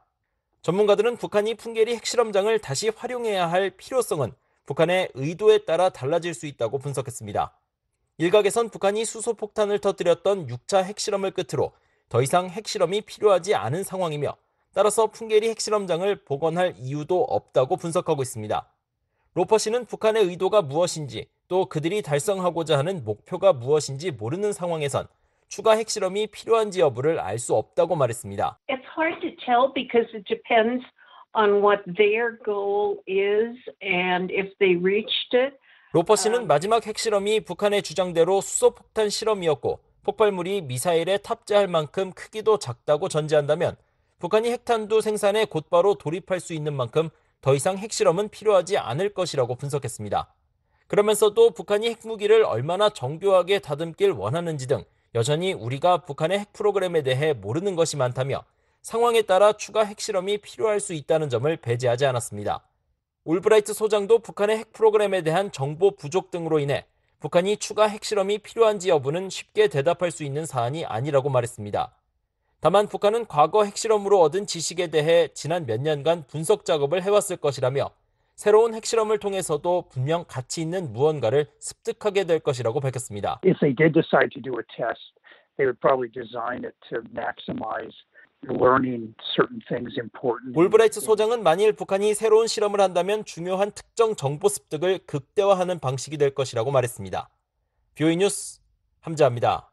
전문가들은 북한이 풍계리 핵실험장을 다시 활용해야 할 필요성은 북한의 의도에 따라 달라질 수 있다고 분석했습니다. 일각에선 북한이 수소폭탄을 터뜨렸던 육 차 핵실험을 끝으로 더 이상 핵실험이 필요하지 않은 상황이며 따라서 풍계리 핵실험장을 복원할 이유도 없다고 분석하고 있습니다. 로퍼 씨는 북한의 의도가 무엇인지 또 그들이 달성하고자 하는 목표가 무엇인지 모르는 상황에선 추가 핵실험이 필요한지 여부를 알 수 없다고 말했습니다. It's hard to tell because it depends on what their goal is and if they reached it. 로퍼 씨는 마지막 핵실험이 북한의 주장대로 수소폭탄 실험이었고 폭발물이 미사일에 탑재할 만큼 크기도 작다고 전제한다면 북한이 핵탄두 생산에 곧바로 돌입할 수 있는 만큼 더 이상 핵실험은 필요하지 않을 것이라고 분석했습니다. 그러면서도 북한이 핵무기를 얼마나 정교하게 다듬길 원하는지 등 여전히 우리가 북한의 핵 프로그램에 대해 모르는 것이 많다며 상황에 따라 추가 핵실험이 필요할 수 있다는 점을 배제하지 않았습니다. 올브라이트 소장도 북한의 핵 프로그램에 대한 정보 부족 등으로 인해 북한이 추가 핵실험이 필요한지 여부는 쉽게 대답할 수 있는 사안이 아니라고 말했습니다. 다만 북한은 과거 핵실험으로 얻은 지식에 대해 지난 몇 년간 분석 작업을 해왔을 것이라며 새로운 핵실험을 통해서도 분명 가치 있는 무언가를 습득하게 될 것이라고 밝혔습니다. If they did decide to do a test, they would probably design it to maximize learning certain things important. 올브라이트 소장은 만일 북한이 새로운 실험을 한다면 중요한 특정 정보 습득을 극대화하는 방식이 될 것이라고 말했습니다. 비오이 뉴스 함재합니다.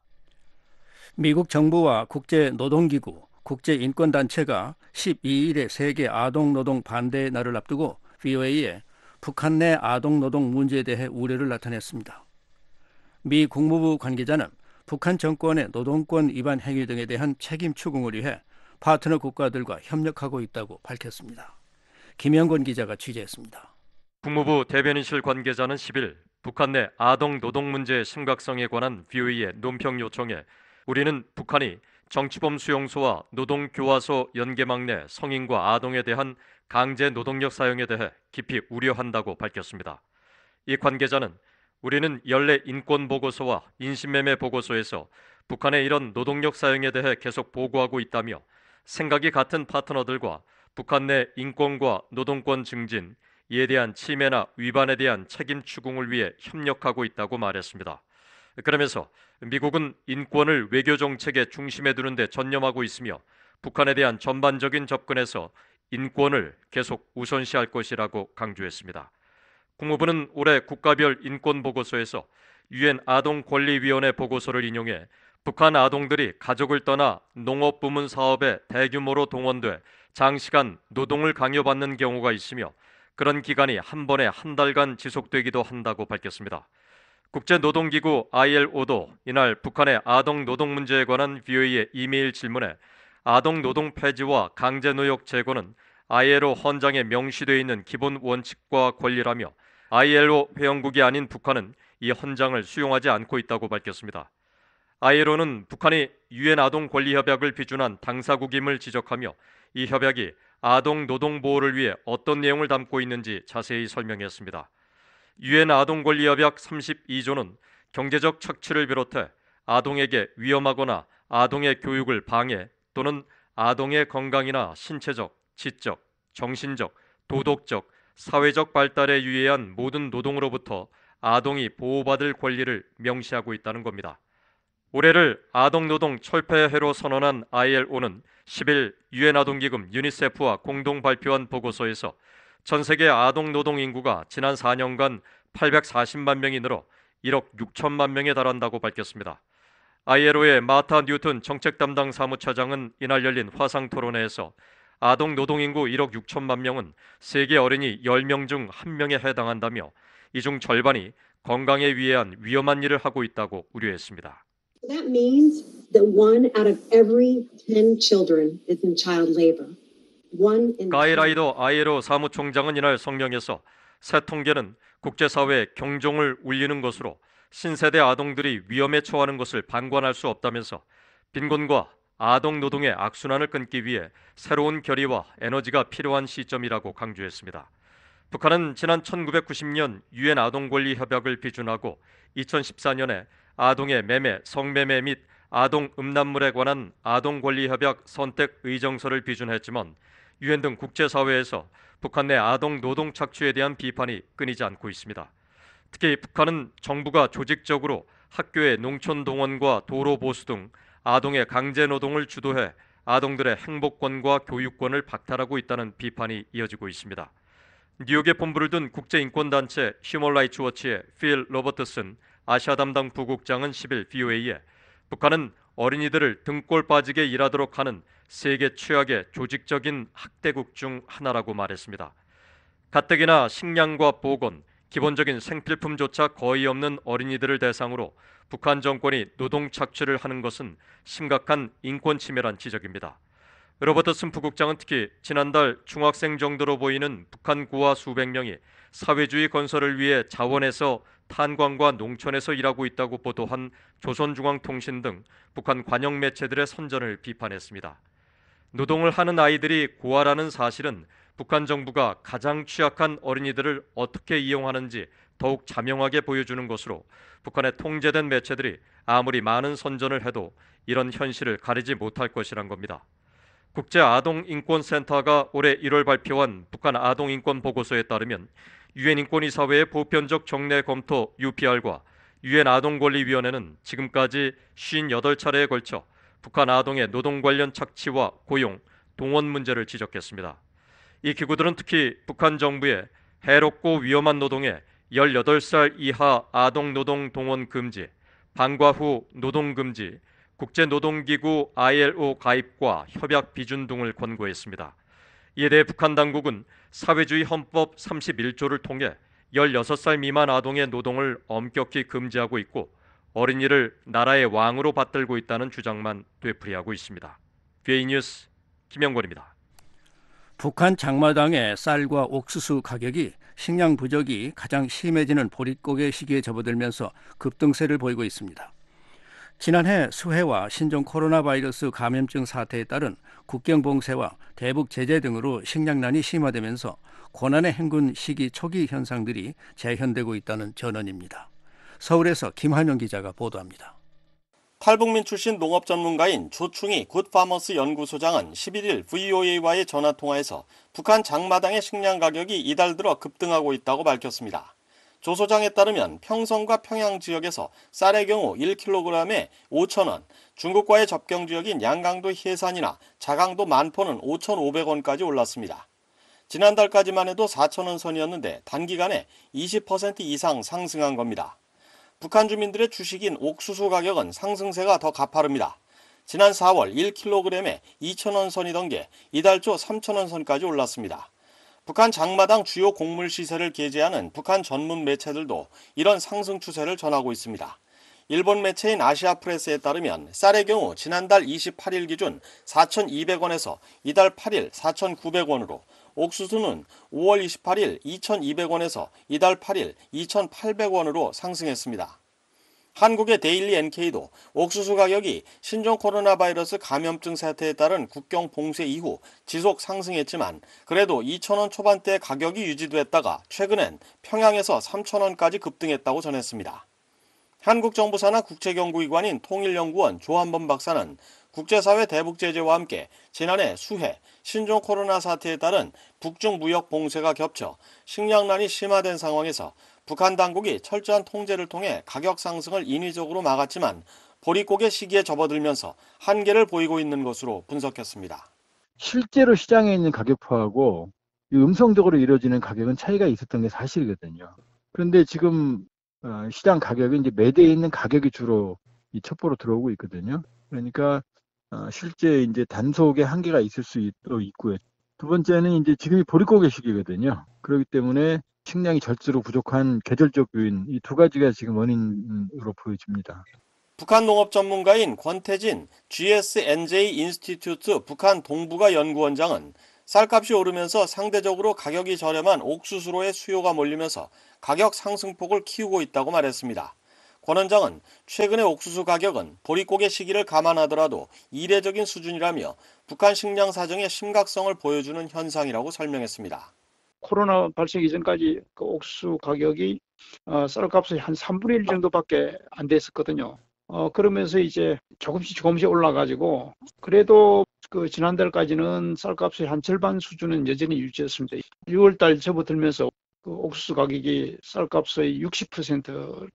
미국 정부와 국제노동기구, 국제인권단체가 십이 일에 세계 아동노동 반대 날을 앞두고 비오에이에 북한 내 아동노동 문제에 대해 우려를 나타냈습니다. 미 국무부 관계자는 북한 정권의 노동권 위반 행위 등에 대한 책임 추궁을 위해 파트너 국가들과 협력하고 있다고 밝혔습니다. 김영권 기자가 취재했습니다. 국무부 대변인실 관계자는 십 일 북한 내 아동 노동 문제의 심각성에 관한 비오이의 논평 요청에 우리는 북한이 정치범 수용소와 노동교화소 연계망 내 성인과 아동에 대한 강제 노동력 사용에 대해 깊이 우려한다고 밝혔습니다. 이 관계자는 우리는 연례 인권보고서와 인신매매 보고서에서 북한의 이런 노동력 사용에 대해 계속 보고하고 있다며 생각이 같은 파트너들과 북한 내 인권과 노동권 증진, 이에 대한 침해나 위반에 대한 책임 추궁을 위해 협력하고 있다고 말했습니다. 그러면서 미국은 인권을 외교 정책의 중심에 두는 데 전념하고 있으며 북한에 대한 전반적인 접근에서 인권을 계속 우선시할 것이라고 강조했습니다. 국무부는 올해 국가별 인권보고서에서 유엔 아동권리위원회 보고서를 인용해 북한 아동들이 가족을 떠나 농업 부문 사업에 대규모로 동원돼 장시간 노동을 강요받는 경우가 있으며 그런 기간이 한 번에 한 달간 지속되기도 한다고 밝혔습니다. 국제노동기구 아이엘오도 이날 북한의 아동 노동 문제에 관한 브이오에이의 이메일 질문에 아동 노동 폐지와 강제노역 제거는 아이엘오 헌장에 명시되어 있는 기본 원칙과 권리라며 아이엘오 회원국이 아닌 북한은 이 헌장을 수용하지 않고 있다고 밝혔습니다. 아이엘오는 북한이 유엔 아동 권리 협약을 비준한 당사국임을 지적하며 이 협약이 아동 노동 보호를 위해 어떤 내용을 담고 있는지 자세히 설명했습니다. 유엔 아동 권리 협약 삼십이 조는 경제적 착취를 비롯해 아동에게 위험하거나 아동의 교육을 방해 또는 아동의 건강이나 신체적, 지적, 정신적, 도덕적, 사회적 발달에 유의한 모든 노동으로부터 아동이 보호받을 권리를 명시하고 있다는 겁니다. 올해를 아동노동 철폐해로 선언한 아이엘오는 십일 유엔 아동기금 유니세프와 공동 발표한 보고서에서 전 세계 아동노동 인구가 지난 사 년간 팔백사십만 명이 늘어 일억 육천만 명에 달한다고 밝혔습니다. 아이엘오의 마타 뉴튼 정책 담당 사무차장은 이날 열린 화상 토론회에서 아동 노동 인구 일억 육천만 명은 세계 어린이 열 명 중 한 명에 해당한다며 이 중 절반이 건강에 위해한 위험한 일을 하고 있다고 우려했습니다. That means that one out of every ten children is in child labor. One in 가이 라이더 아이엘오 사무총장은 이날 성명에서 새 통계는 국제사회의 경종을 울리는 것으로 신세대 아동들이 위험에 처하는 것을 방관할 수 없다면서 빈곤과 아동 노동의 악순환을 끊기 위해 새로운 결의와 에너지가 필요한 시점이라고 강조했습니다. 북한은 지난 천구백구십 년 유엔 아동권리 협약을 비준하고 이천십사 년에 아동의 매매, 성매매 및 아동 음란물에 관한 아동권리협약 선택 의정서를 비준했지만 유엔 등 국제사회에서 북한 내 아동 노동 착취에 대한 비판이 끊이지 않고 있습니다. 특히 북한은 정부가 조직적으로 학교의 농촌 동원과 도로 보수 등 아동의 강제 노동을 주도해 아동들의 행복권과 교육권을 박탈하고 있다는 비판이 이어지고 있습니다. 뉴욕에 본부를 둔 국제인권단체 휴먼 라이츠 워치의 필 로버트슨 아시아 담당 부국장은 십일 브이오에이에 북한은 어린이들을 등골 빠지게 일하도록 하는 세계 최악의 조직적인 학대국 중 하나라고 말했습니다. 가뜩이나 식량과 보건, 기본적인 생필품조차 거의 없는 어린이들을 대상으로 북한 정권이 노동 착취를 하는 것은 심각한 인권 침해란 지적입니다. 로버트슨 부국장은 특히 지난달 중학생 정도로 보이는 북한 고아 수백 명이 사회주의 건설을 위해 자원에서 탄광과 농촌에서 일하고 있다고 보도한 조선중앙통신 등 북한 관영 매체들의 선전을 비판했습니다. 노동을 하는 아이들이 고아라는 사실은 북한 정부가 가장 취약한 어린이들을 어떻게 이용하는지 더욱 자명하게 보여주는 것으로 북한의 통제된 매체들이 아무리 많은 선전을 해도 이런 현실을 가리지 못할 것이란 겁니다. 국제아동인권센터가 올해 일월 발표한 북한 아동인권 보고서에 따르면 유엔 인권이사회의 보편적 정례 검토 유피알과 유엔 아동권리위원회는 지금까지 오십팔 차례에 걸쳐 북한 아동의 노동 관련 착취와 고용, 동원 문제를 지적했습니다. 이 기구들은 특히 북한 정부의 해롭고 위험한 노동에 열여덟 살 이하 아동 노동 동원 금지, 방과 후 노동 금지, 국제노동기구 아이엘오 가입과 협약 비준 등을 권고했습니다. 이에 대해 북한 당국은 사회주의 헌법 삼십일 조를 통해 열여섯 살 미만 아동의 노동을 엄격히 금지하고 있고 어린이를 나라의 왕으로 받들고 있다는 주장만 되풀이하고 있습니다. 브이오에이 뉴스 김영권입니다. 북한 장마당의 쌀과 옥수수 가격이 식량 부족이 가장 심해지는 보릿고개 시기에 접어들면서 급등세를 보이고 있습니다. 지난해 수해와 신종 코로나 바이러스 감염증 사태에 따른 국경 봉쇄와 대북 제재 등으로 식량난이 심화되면서 고난의 행군 시기 초기 현상들이 재현되고 있다는 전언입니다. 서울에서 김한영 기자가 보도합니다. 탈북민 출신 농업 전문가인 조충희 굿파머스 연구소장은 십일 일 브이오에이와의 전화통화에서 북한 장마당의 식량 가격이 이달 들어 급등하고 있다고 밝혔습니다. 조 소장에 따르면 평성과 평양 지역에서 쌀의 경우 일 킬로그램에 오천 원, 중국과의 접경 지역인 양강도 해산이나 자강도 만포는 오천오백 원까지 올랐습니다. 지난달까지만 해도 사천 원 선이었는데 단기간에 이십 퍼센트 이상 상승한 겁니다. 북한 주민들의 주식인 옥수수 가격은 상승세가 더 가파릅니다. 지난 사월 일 킬로그램에 이천 원 선이던 게 이달 초 삼천 원 선까지 올랐습니다. 북한 장마당 주요 곡물 시세를 게재하는 북한 전문 매체들도 이런 상승 추세를 전하고 있습니다. 일본 매체인 아시아프레스에 따르면 쌀의 경우 지난달 이십팔 일 기준 사천이백 원에서 이달 팔 일 사천구백 원으로, 옥수수는 오월 이십팔 일 이천이백 원에서 이달 팔 일 이천팔백 원으로 상승했습니다. 한국의 데일리 엔케이도 옥수수 가격이 신종 코로나 바이러스 감염증 사태에 따른 국경 봉쇄 이후 지속 상승했지만 그래도 이천 원 초반대 가격이 유지됐다가 최근엔 평양에서 삼천 원까지 급등했다고 전했습니다. 한국 정부 산하 국제연구기관인 통일연구원 조한범 박사는 국제사회 대북 제재와 함께 지난해 수해, 신종 코로나 사태에 따른 북중 무역 봉쇄가 겹쳐 식량난이 심화된 상황에서 북한 당국이 철저한 통제를 통해 가격 상승을 인위적으로 막았지만 보릿고개 시기에 접어들면서 한계를 보이고 있는 것으로 분석했습니다. 실제로 시장에 있는 가격표하고 음성적으로 이루어지는 가격은 차이가 있었던 게 사실이거든요. 그런데 지금 시장 가격이 이제 매대에 있는 가격이 주로 이 첩보로 들어오고 있거든요. 그러니까 실제 이제 단속의 한계가 있을 수도 있고요. 두 번째는 이제 지금이 보릿고개 시기거든요. 그렇기 때문에 식량이 절수로 부족한 계절적 요인, 이 두 가지가 지금 원인으로 보여집니다. 북한 농업 전문가인 권태진 지에스엔제이 인스티튜트 북한 동북아 연구원장은 쌀값이 오르면서 상대적으로 가격이 저렴한 옥수수로의 수요가 몰리면서 가격 상승폭을 키우고 있다고 말했습니다. 권 원장은 최근의 옥수수 가격은 보릿고개 시기를 감안하더라도 이례적인 수준이라며 북한 식량 사정의 심각성을 보여주는 현상이라고 설명했습니다. 코로나 발생 이전까지 그 옥수수 가격이 어, 쌀값이 한 삼분의 일 정도밖에 안 됐었거든요. 어, 그러면서 이제 조금씩 조금씩 올라가지고 그래도 그 지난달까지는 쌀값이 한 절반 수준은 여전히 유지했습니다. 유월달 접어들면서 그 옥수수 가격이 쌀값의 육십 퍼센트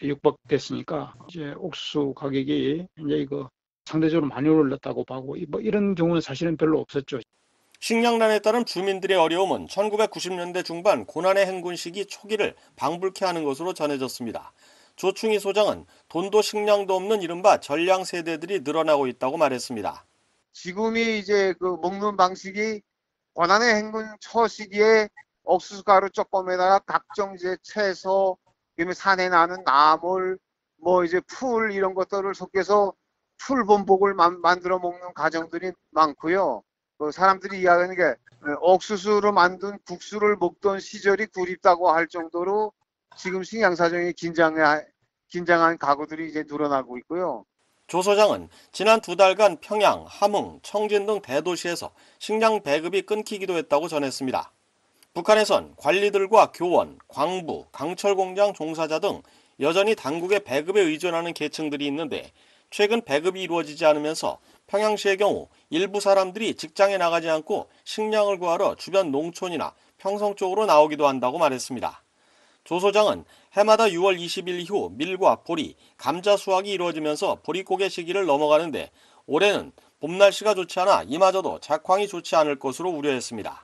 육박됐으니까 이제 옥수수 가격이 이제 그 상대적으로 많이 올랐다고 보고 뭐 이런 경우는 사실은 별로 없었죠. 식량난에 따른 주민들의 어려움은 천구백구십 년대 중반 고난의 행군 시기 초기를 방불케 하는 것으로 전해졌습니다. 조충희 소장은 돈도 식량도 없는 이른바 전량 세대들이 늘어나고 있다고 말했습니다. 지금이 이제 그 먹는 방식이 고난의 행군 초 시기에 옥수수 가루 조금에다가 각종 이제 채소, 그다음에 산에 나는 나물, 뭐 이제 풀 이런 것들을 섞여서 풀 범벅을 만, 만들어 먹는 가정들이 많고요. 그 사람들이 이야기하는 게 옥수수로 만든 국수를 먹던 시절이 그립다고 할 정도로 지금 식량 사정이 긴장해, 긴장한 가구들이 이제 늘어나고 있고요. 조 소장은 지난 두 달간 평양, 함흥, 청진 등 대도시에서 식량 배급이 끊기기도 했다고 전했습니다. 북한에선 관리들과 교원, 광부, 강철 공장 종사자 등 여전히 당국의 배급에 의존하는 계층들이 있는데 최근 배급이 이루어지지 않으면서 평양시의 경우 일부 사람들이 직장에 나가지 않고 식량을 구하러 주변 농촌이나 평성 쪽으로 나오기도 한다고 말했습니다. 조 소장은 해마다 유월 이십일 이후 밀과 보리, 감자 수확이 이루어지면서 보릿고개 시기를 넘어가는데 올해는 봄 날씨가 좋지 않아 이마저도 작황이 좋지 않을 것으로 우려했습니다.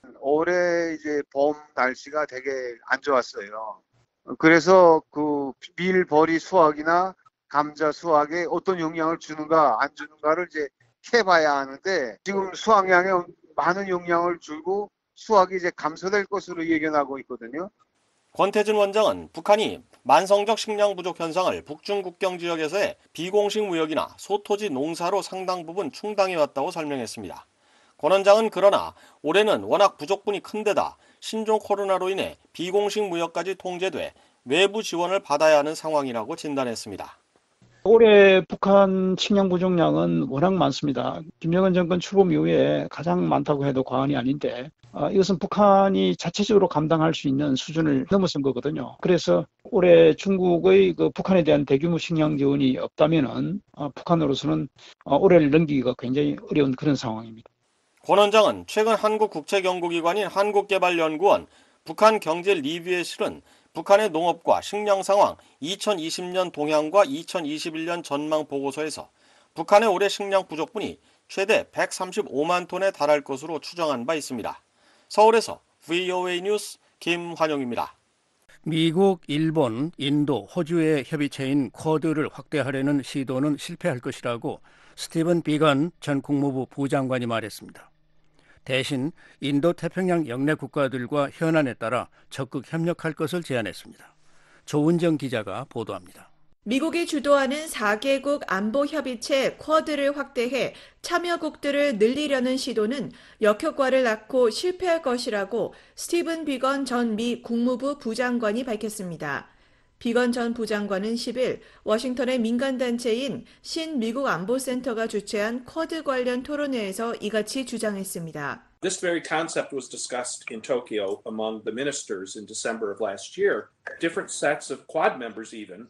올해 이제 봄 날씨가 되게 안 좋았어요. 그래서 그 밀, 보리 수확이나 감자 수확에 어떤 영향을 주는가 안 주는가를 이제 해봐야 하는데 지금 수확량에 많은 영향을 주고 수확이 이제 감소될 것으로 예견하고 있거든요. 권태진 원장은 북한이 만성적 식량 부족 현상을 북중 국경 지역에서의 비공식 무역이나 소토지 농사로 상당 부분 충당해 왔다고 설명했습니다. 권 원장은 그러나 올해는 워낙 부족분이 큰 데다 신종 코로나로 인해 비공식 무역까지 통제돼 외부 지원을 받아야 하는 상황이라고 진단했습니다. 올해 북한 식량 부족량은 워낙 많습니다. 김정은 정권 출범 이후에 가장 많다고 해도 과언이 아닌데 어, 이것은 북한이 자체적으로 감당할 수 있는 수준을 넘어선 거거든요. 그래서 올해 중국의 그 북한에 대한 대규모 식량 지원이 없다면은 어, 북한으로서는 어, 올해를 넘기기가 굉장히 어려운 그런 상황입니다. 권 원장은 최근 한국 국책연구기관인 한국개발연구원 북한 경제 리뷰에 실은 북한의 농업과 식량 상황 이천이십 년 동향과 이천이십일 년 전망 보고서에서 북한의 올해 식량 부족분이 최대 백삼십오만 톤에 달할 것으로 추정한 바 있습니다. 서울에서 브이오에이 뉴스 김환용입니다. 미국, 일본, 인도, 호주의 협의체인 쿼드를 확대하려는 시도는 실패할 것이라고 스티븐 비건 전 국무부 부장관이 말했습니다. 대신 인도 태평양 영내 국가들과 현안에 따라 적극 협력할 것을 제안했습니다. 조은정 기자가 보도합니다. 미국이 주도하는 사 개국 안보협의체 쿼드를 확대해 참여국들을 늘리려는 시도는 역효과를 낳고 실패할 것이라고 스티븐 비건 전 미 국무부 부장관이 밝혔습니다. 비건 전 부장관은 십 일 워싱턴의 민간단체인 신미국 안보센터가 주최한 쿼드 관련 토론회에서 이같이 주장했습니다. This very concept was discussed in Tokyo among the ministers in December of last year. Different sets of Quad members even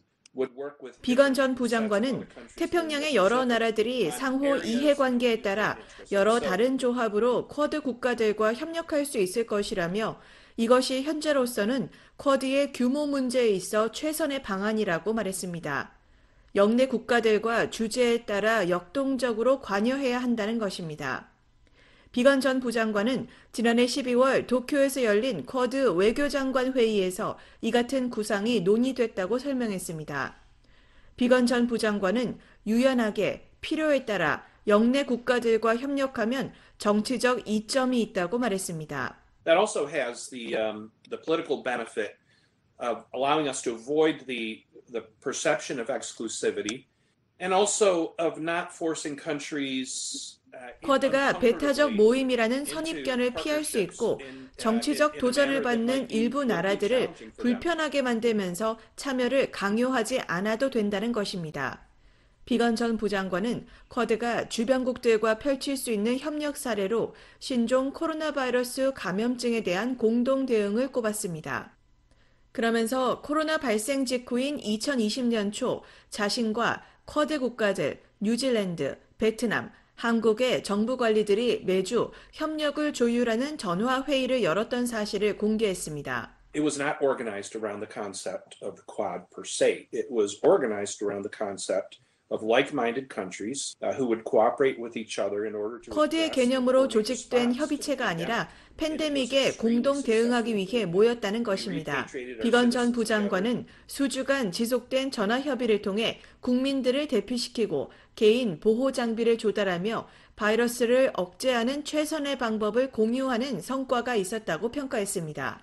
비건 전 부장관은 태평양의 여러 나라들이 상호 이해관계에 따라 여러 다른 조합으로 쿼드 국가들과 협력할 수 있을 것이라며 이것이 현재로서는 쿼드의 규모 문제에 있어 최선의 방안이라고 말했습니다. 영내 국가들과 주제에 따라 역동적으로 관여해야 한다는 것입니다. 비건 전 부장관은 지난해 십이월 도쿄에서 열린 쿼드 외교장관 회의에서 이 같은 구상이 논의됐다고 설명했습니다. 비건 전 부장관은 유연하게 필요에 따라 영내 국가들과 협력하면 정치적 이점이 있다고 말했습니다. That also has the um, the political benefit of allowing us to avoid the the perception of exclusivity and also of not forcing countries 쿼드가 배타적 모임이라는 선입견을 피할 수 있고 정치적 도전을 받는 일부 나라들을 불편하게 만들면서 참여를 강요하지 않아도 된다는 것입니다. 비건 전 부장관은 쿼드가 주변국들과 펼칠 수 있는 협력 사례로 신종 코로나 바이러스 감염증에 대한 공동 대응을 꼽았습니다. 그러면서 코로나 발생 직후인 이천이십 년 초 자신과 쿼드 국가들, 뉴질랜드, 베트남, 한국의 정부 관리들이 매주 협력을 조율하는 전화 회의를 열었던 사실을 공개했습니다. It was not organized around the concept of the Quad per se. It was organized around the concept of like-minded countries who would cooperate with each other in order to 쿼드의 개념으로 조직된 협의체가 아니라 팬데믹에 공동 대응하기 위해 모였다는 것입니다. 비건 전 부장관은 수주간 지속된 전화 협의를 통해 국민들을 대피시키고 개인 보호 장비를 조달하며 바이러스를 억제하는 최선의 방법을 공유하는 성과가 있었다고 평가했습니다.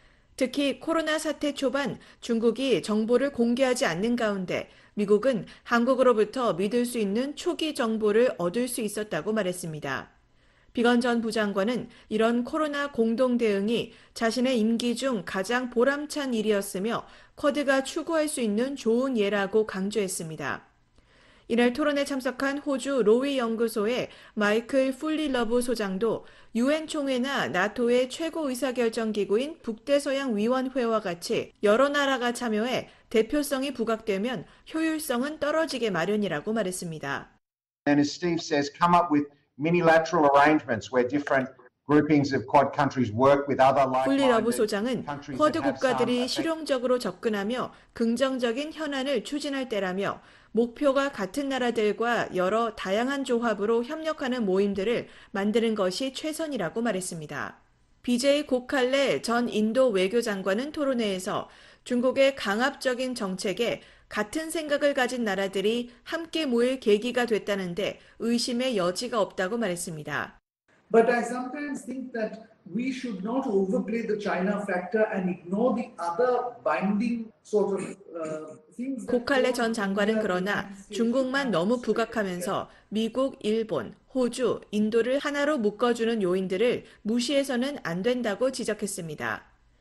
특히 코로나 사태 초반 중국이 정보를 공개하지 않는 가운데 미국은 한국으로부터 믿을 수 있는 초기 정보를 얻을 수 있었다고 말했습니다. 비건 전 부장관은 이런 코로나 공동 대응이 자신의 임기 중 가장 보람찬 일이었으며 쿼드가 추구할 수 있는 좋은 예라고 강조했습니다. 이날 토론에 참석한 호주 로위 연구소의 마이클 풀리러브 소장도 유엔 총회나 나토의 최고 의사결정기구인 북대서양위원회와 같이 여러 나라가 참여해 대표성이 부각되면 효율성은 떨어지게 마련이라고 말했습니다. And as Steve says, come up with minilateral arrangements where different groupings of Quad countries work with other like-minded 풀리러브 소장은 쿼드 국가들이 실용적으로 접근하며 긍정적인 현안을 추진할 때라며 목표가 같은 나라들과 여러 다양한 조합으로 협력하는 모임들을 만드는 것이 최선이라고 말했습니다. 비제이 고칼레 전 인도 외교장관은 토론회에서 중국의 강압적인 정책에 같은 생각을 가진 나라들이 함께 모일 계기가 됐다는데 의심의 여지가 없다고 말했습니다. But I sometimes think that we should not overplay the China factor and ignore the other binding sort of uh, things. 고칼레 전 장관은 그러나 중국만 너무 부각하면서 미국, 일본, 호주, 인도를 하나로 묶어주는 요인들을 무시해서는 안 된다고 지적했습니다.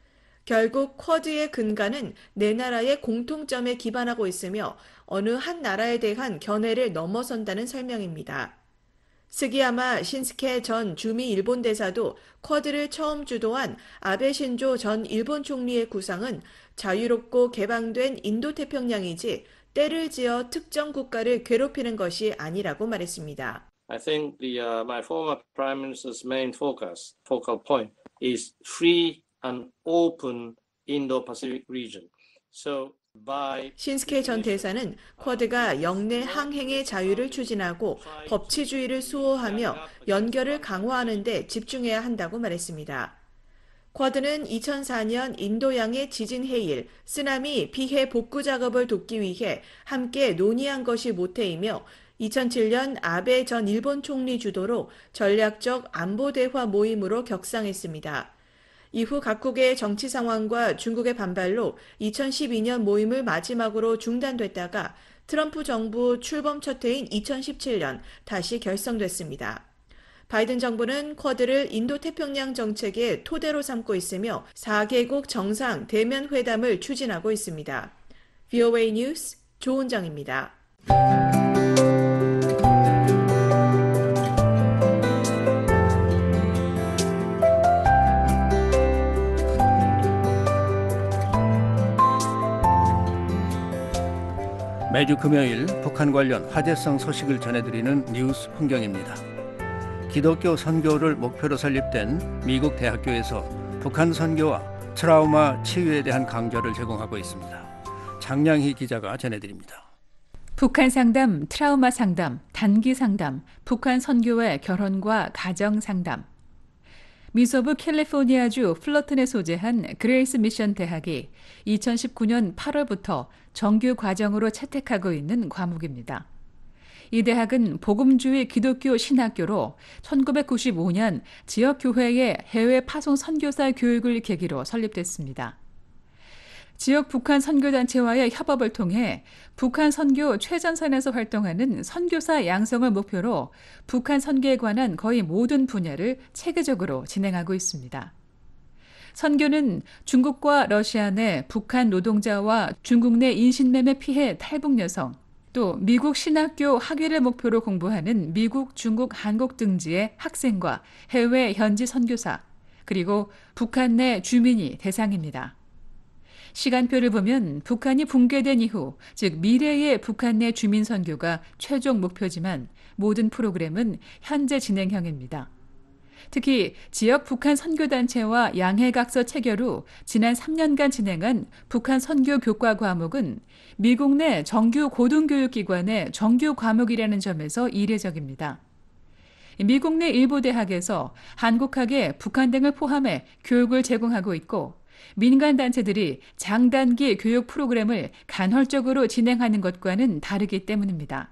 결국 쿼드의 근간은 네 나라의 공통점에 기반하고 있으며 어느 한 나라에 대한 견해를 넘어선다는 설명입니다. 스기야마 신스케 전 주미 일본 대사도 쿼드를 처음 주도한 아베 신조 전 일본 총리의 구상은 자유롭고 개방된 인도태평양이지 때를 지어 특정 국가를 괴롭히는 것이 아니라고 말했습니다. I think the uh, my former prime minister's main focus, focal point is free and open Indo-Pacific region. So 신스케 전 대사는 쿼드가 영내 항행의 자유를 추진하고 법치주의를 수호하며 연결을 강화하는 데 집중해야 한다고 말했습니다. 쿼드는 이천사 년 인도양의 지진 해일, 쓰나미 피해 복구 작업을 돕기 위해 함께 논의한 것이 모태이며 이천칠 년 아베 전 일본 총리 주도로 전략적 안보 대화 모임으로 격상했습니다. 이후 각국의 정치 상황과 중국의 반발로 이천십이 년 모임을 마지막으로 중단됐다가 트럼프 정부 출범 첫 해인 이천십칠 년 다시 결성됐습니다. 바이든 정부는 쿼드를 인도태평양 정책의 토대로 삼고 있으며 사 개국 정상 대면 회담을 추진하고 있습니다. 브이오에이 뉴스 조은정입니다. 매주 금요일 북한 관련 화제성 소식을 전해드리는 뉴스 풍경입니다. 기독교 선교를 목표로 설립된 미국 대학교에서 북한 선교와 트라우마 치유에 대한 강좌를 제공하고 있습니다. 장량희 기자가 전해드립니다. 북한 상담, 트라우마 상담, 단기 상담, 북한 선교의 결혼과 가정 상담. 미서부 캘리포니아주 플러튼에 소재한 그레이스 미션 대학이 이천십구 년 팔월부터 정규 과정으로 채택하고 있는 과목입니다. 이 대학은 복음주의 기독교 신학교로 천구백구십오 년 지역교회의 해외 파송 선교사 교육을 계기로 설립됐습니다. 지역 북한 선교단체와의 협업을 통해 북한 선교 최전선에서 활동하는 선교사 양성을 목표로 북한 선교에 관한 거의 모든 분야를 체계적으로 진행하고 있습니다. 선교는 중국과 러시아 내 북한 노동자와 중국 내 인신매매 피해 탈북 여성, 또 미국 신학교 학위를 목표로 공부하는 미국, 중국, 한국 등지의 학생과 해외 현지 선교사, 그리고 북한 내 주민이 대상입니다. 시간표를 보면 북한이 붕괴된 이후, 즉 미래의 북한 내 주민 선교가 최종 목표지만 모든 프로그램은 현재 진행형입니다. 특히 지역 북한 선교단체와 양해각서 체결 후 지난 삼 년간 진행한 북한 선교 교과 과목은 미국 내 정규 고등교육기관의 정규 과목이라는 점에서 이례적입니다. 미국 내 일부 대학에서 한국학에 북한 등을 포함해 교육을 제공하고 있고 민간 단체들이 장단기 교육 프로그램을 간헐적으로 진행하는 것과는 다르기 때문입니다.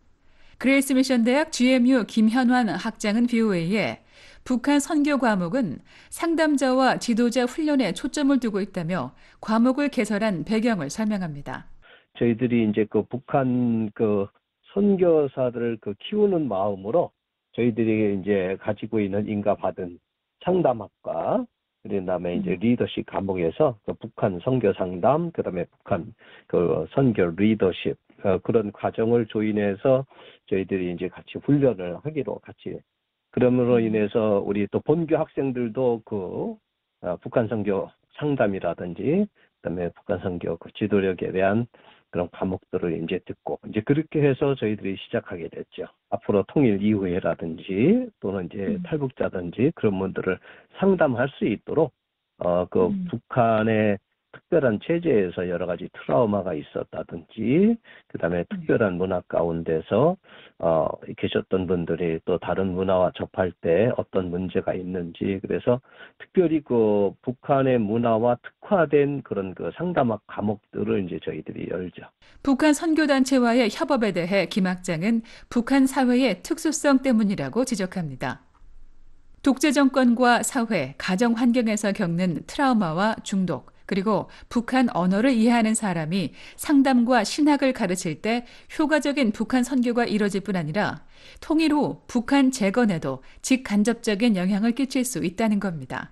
그레이스 미션 대학 지엠유 김현환 학장은 브이오에이에 북한 선교 과목은 상담자와 지도자 훈련에 초점을 두고 있다며 과목을 개설한 배경을 설명합니다. 저희들이 이제 그 북한 그 선교사들을 그 키우는 마음으로 저희들이 이제 가지고 있는 인가받은 상담학과, 그다음에 이제 리더십 과목에서 그 북한 선교 상담, 그다음에 북한 그 선교 리더십 어, 그런 과정을 조인해서 저희들이 이제 같이 훈련을 하기로 같이. 그러므로 인해서 우리 또 본교 학생들도 그 어, 북한 선교 상담이라든지 그다음에 북한 선교 그 지도력에 대한 그런 과목들을 이제 듣고 이제 그렇게 해서 저희들이 시작하게 됐죠. 앞으로 통일 이후에라든지 또는 이제 음. 탈북자든지 그런 분들을 상담할 수 있도록 어, 그 음. 북한의 특별한 체제에서 여러 가지 트라우마가 있었다든지, 그 다음에 특별한 문화 가운데서, 어, 계셨던 분들이 또 다른 문화와 접할 때 어떤 문제가 있는지, 그래서 특별히 그 북한의 문화와 특화된 그런 그 상담학 과목들을 이제 저희들이 열죠. 북한 선교단체와의 협업에 대해 김 학장은 북한 사회의 특수성 때문이라고 지적합니다. 독재 정권과 사회, 가정 환경에서 겪는 트라우마와 중독, 그리고 북한 언어를 이해하는 사람이 상담과 신학을 가르칠 때 효과적인 북한 선교가 이뤄질 뿐 아니라 통일 후 북한 재건에도 직간접적인 영향을 끼칠 수 있다는 겁니다.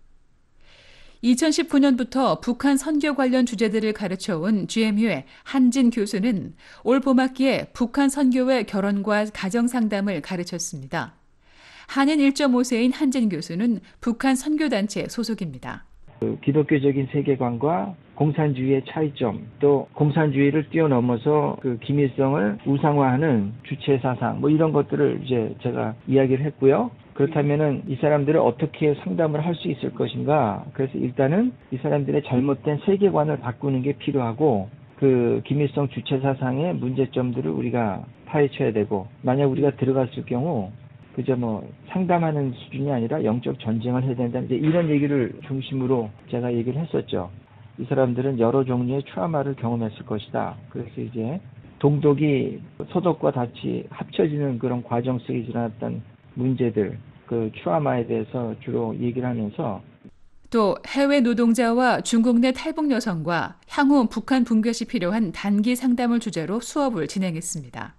이천십구 년부터 북한 선교 관련 주제들을 가르쳐온 지엠유의 한진 교수는 올 봄학기에 북한 선교의 결혼과 가정 상담을 가르쳤습니다. 한인 일 점 오 세인 한진 교수는 북한 선교단체 소속입니다. 그 기독교적인 세계관과 공산주의의 차이점, 또 공산주의를 뛰어넘어서 그 김일성을 우상화하는 주체 사상, 뭐 이런 것들을 이제 제가 이야기를 했고요. 그렇다면은 이 사람들을 어떻게 상담을 할 수 있을 것인가? 그래서 일단은 이 사람들의 잘못된 세계관을 바꾸는 게 필요하고, 그 김일성 주체 사상의 문제점들을 우리가 파헤쳐야 되고, 만약 우리가 들어갔을 경우 그저 뭐 상담하는 수준이 아니라 영적 전쟁을 해야 된다. 이제 이런 얘기를 중심으로 제가 얘기를 했었죠. 이 사람들은 여러 종류의 트라우마를 경험했을 것이다. 그래서 이제 동독이 서독과 같이 합쳐지는 그런 과정 속에 일어났던 문제들, 그 트라우마에 대해서 주로 얘기를 하면서 또 해외 노동자와 중국 내 탈북 여성과 향후 북한 붕괴 시 필요한 단기 상담을 주제로 수업을 진행했습니다.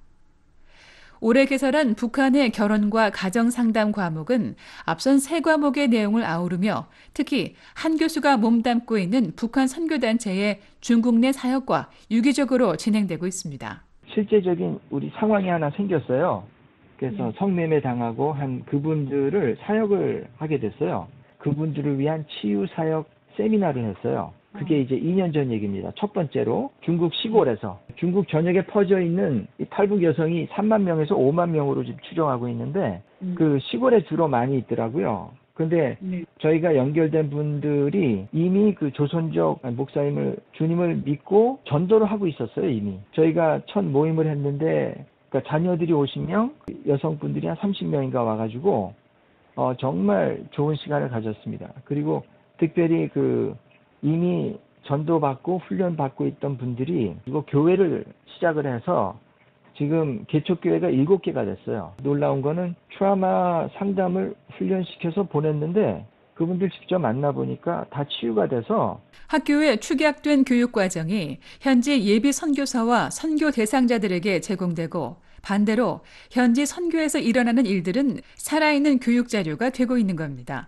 올해 개설한 북한의 결혼과 가정 상담 과목은 앞선 세 과목의 내용을 아우르며 특히 한 교수가 몸담고 있는 북한 선교단체의 중국 내 사역과 유기적으로 진행되고 있습니다. 실제적인 우리 상황이 하나 생겼어요. 그래서 네. 성매매 당하고 한 그분들을 사역을 하게 됐어요. 그분들을 위한 치유 사역 세미나를 했어요. 그게 이제 이 년 전 얘기입니다. 첫 번째로 중국 시골에서 중국 전역에 퍼져 있는 이 탈북 여성이 삼만 명에서 오만 명으로 지금 추정하고 있는데 음. 그 시골에 주로 많이 있더라고요. 근데 네. 저희가 연결된 분들이 이미 그 조선족 목사님을 주님을 믿고 전도를 하고 있었어요. 이미 저희가 첫 모임을 했는데 그러니까 자녀들이 오십 명, 여성분들이 한 삼십 명인가 와가지고 어, 정말 좋은 시간을 가졌습니다. 그리고 특별히 그 이미 전도받고 훈련받고 있던 분들이 이거 교회를 시작을 해서 지금 개척교회가 일곱 개가 됐어요. 놀라운 거는 트라우마 상담을 훈련시켜서 보냈는데 그분들 직접 만나보니까 다 치유가 돼서 학교에 축약된 교육과정이 현지 예비 선교사와 선교 대상자들에게 제공되고 반대로 현지 선교에서 일어나는 일들은 살아있는 교육 자료가 되고 있는 겁니다.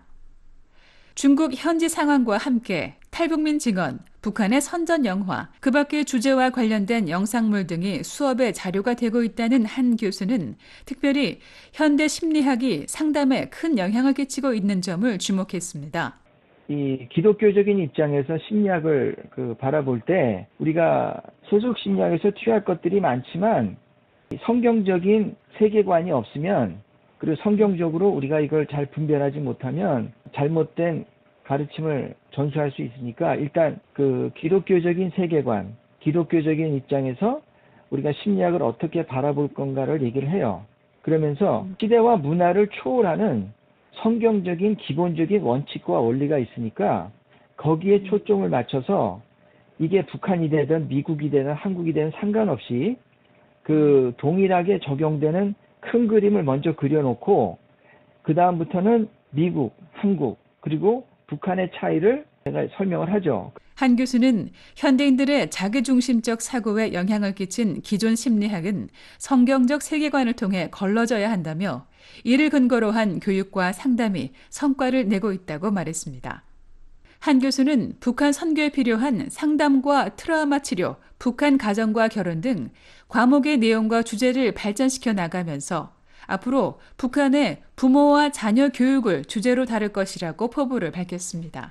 중국 현지 상황과 함께 탈북민 증언, 북한의 선전 영화, 그 밖의 주제와 관련된 영상물 등이 수업의 자료가 되고 있다는 한 교수는 특별히 현대 심리학이 상담에 큰 영향을 끼치고 있는 점을 주목했습니다. 이 기독교적인 입장에서 심리학을 그 바라볼 때 우리가 세속 심리학에서 취할 것들이 많지만 성경적인 세계관이 없으면 그리고 성경적으로 우리가 이걸 잘 분별하지 못하면 잘못된 가르침을 전수할 수 있으니까 일단 그 기독교적인 세계관, 기독교적인 입장에서 우리가 심리학을 어떻게 바라볼 건가를 얘기를 해요. 그러면서 시대와 문화를 초월하는 성경적인 기본적인 원칙과 원리가 있으니까 거기에 초점을 맞춰서 이게 북한이 되든 미국이 되든 한국이 되든 상관없이 그 동일하게 적용되는 큰 그림을 먼저 그려놓고 그 다음부터는 미국, 한국 그리고 북한의 차이를 제가 설명을 하죠. 한 교수는 현대인들의 자기중심적 사고에 영향을 끼친 기존 심리학은 성경적 세계관을 통해 걸러져야 한다며 이를 근거로 한 교육과 상담이 성과를 내고 있다고 말했습니다. 한 교수는 북한 선교에 필요한 상담과 트라우마 치료, 북한 가정과 결혼 등 과목의 내용과 주제를 발전시켜 나가면서 앞으로 북한의 부모와 자녀 교육을 주제로 다룰 것이라고 포부를 밝혔습니다.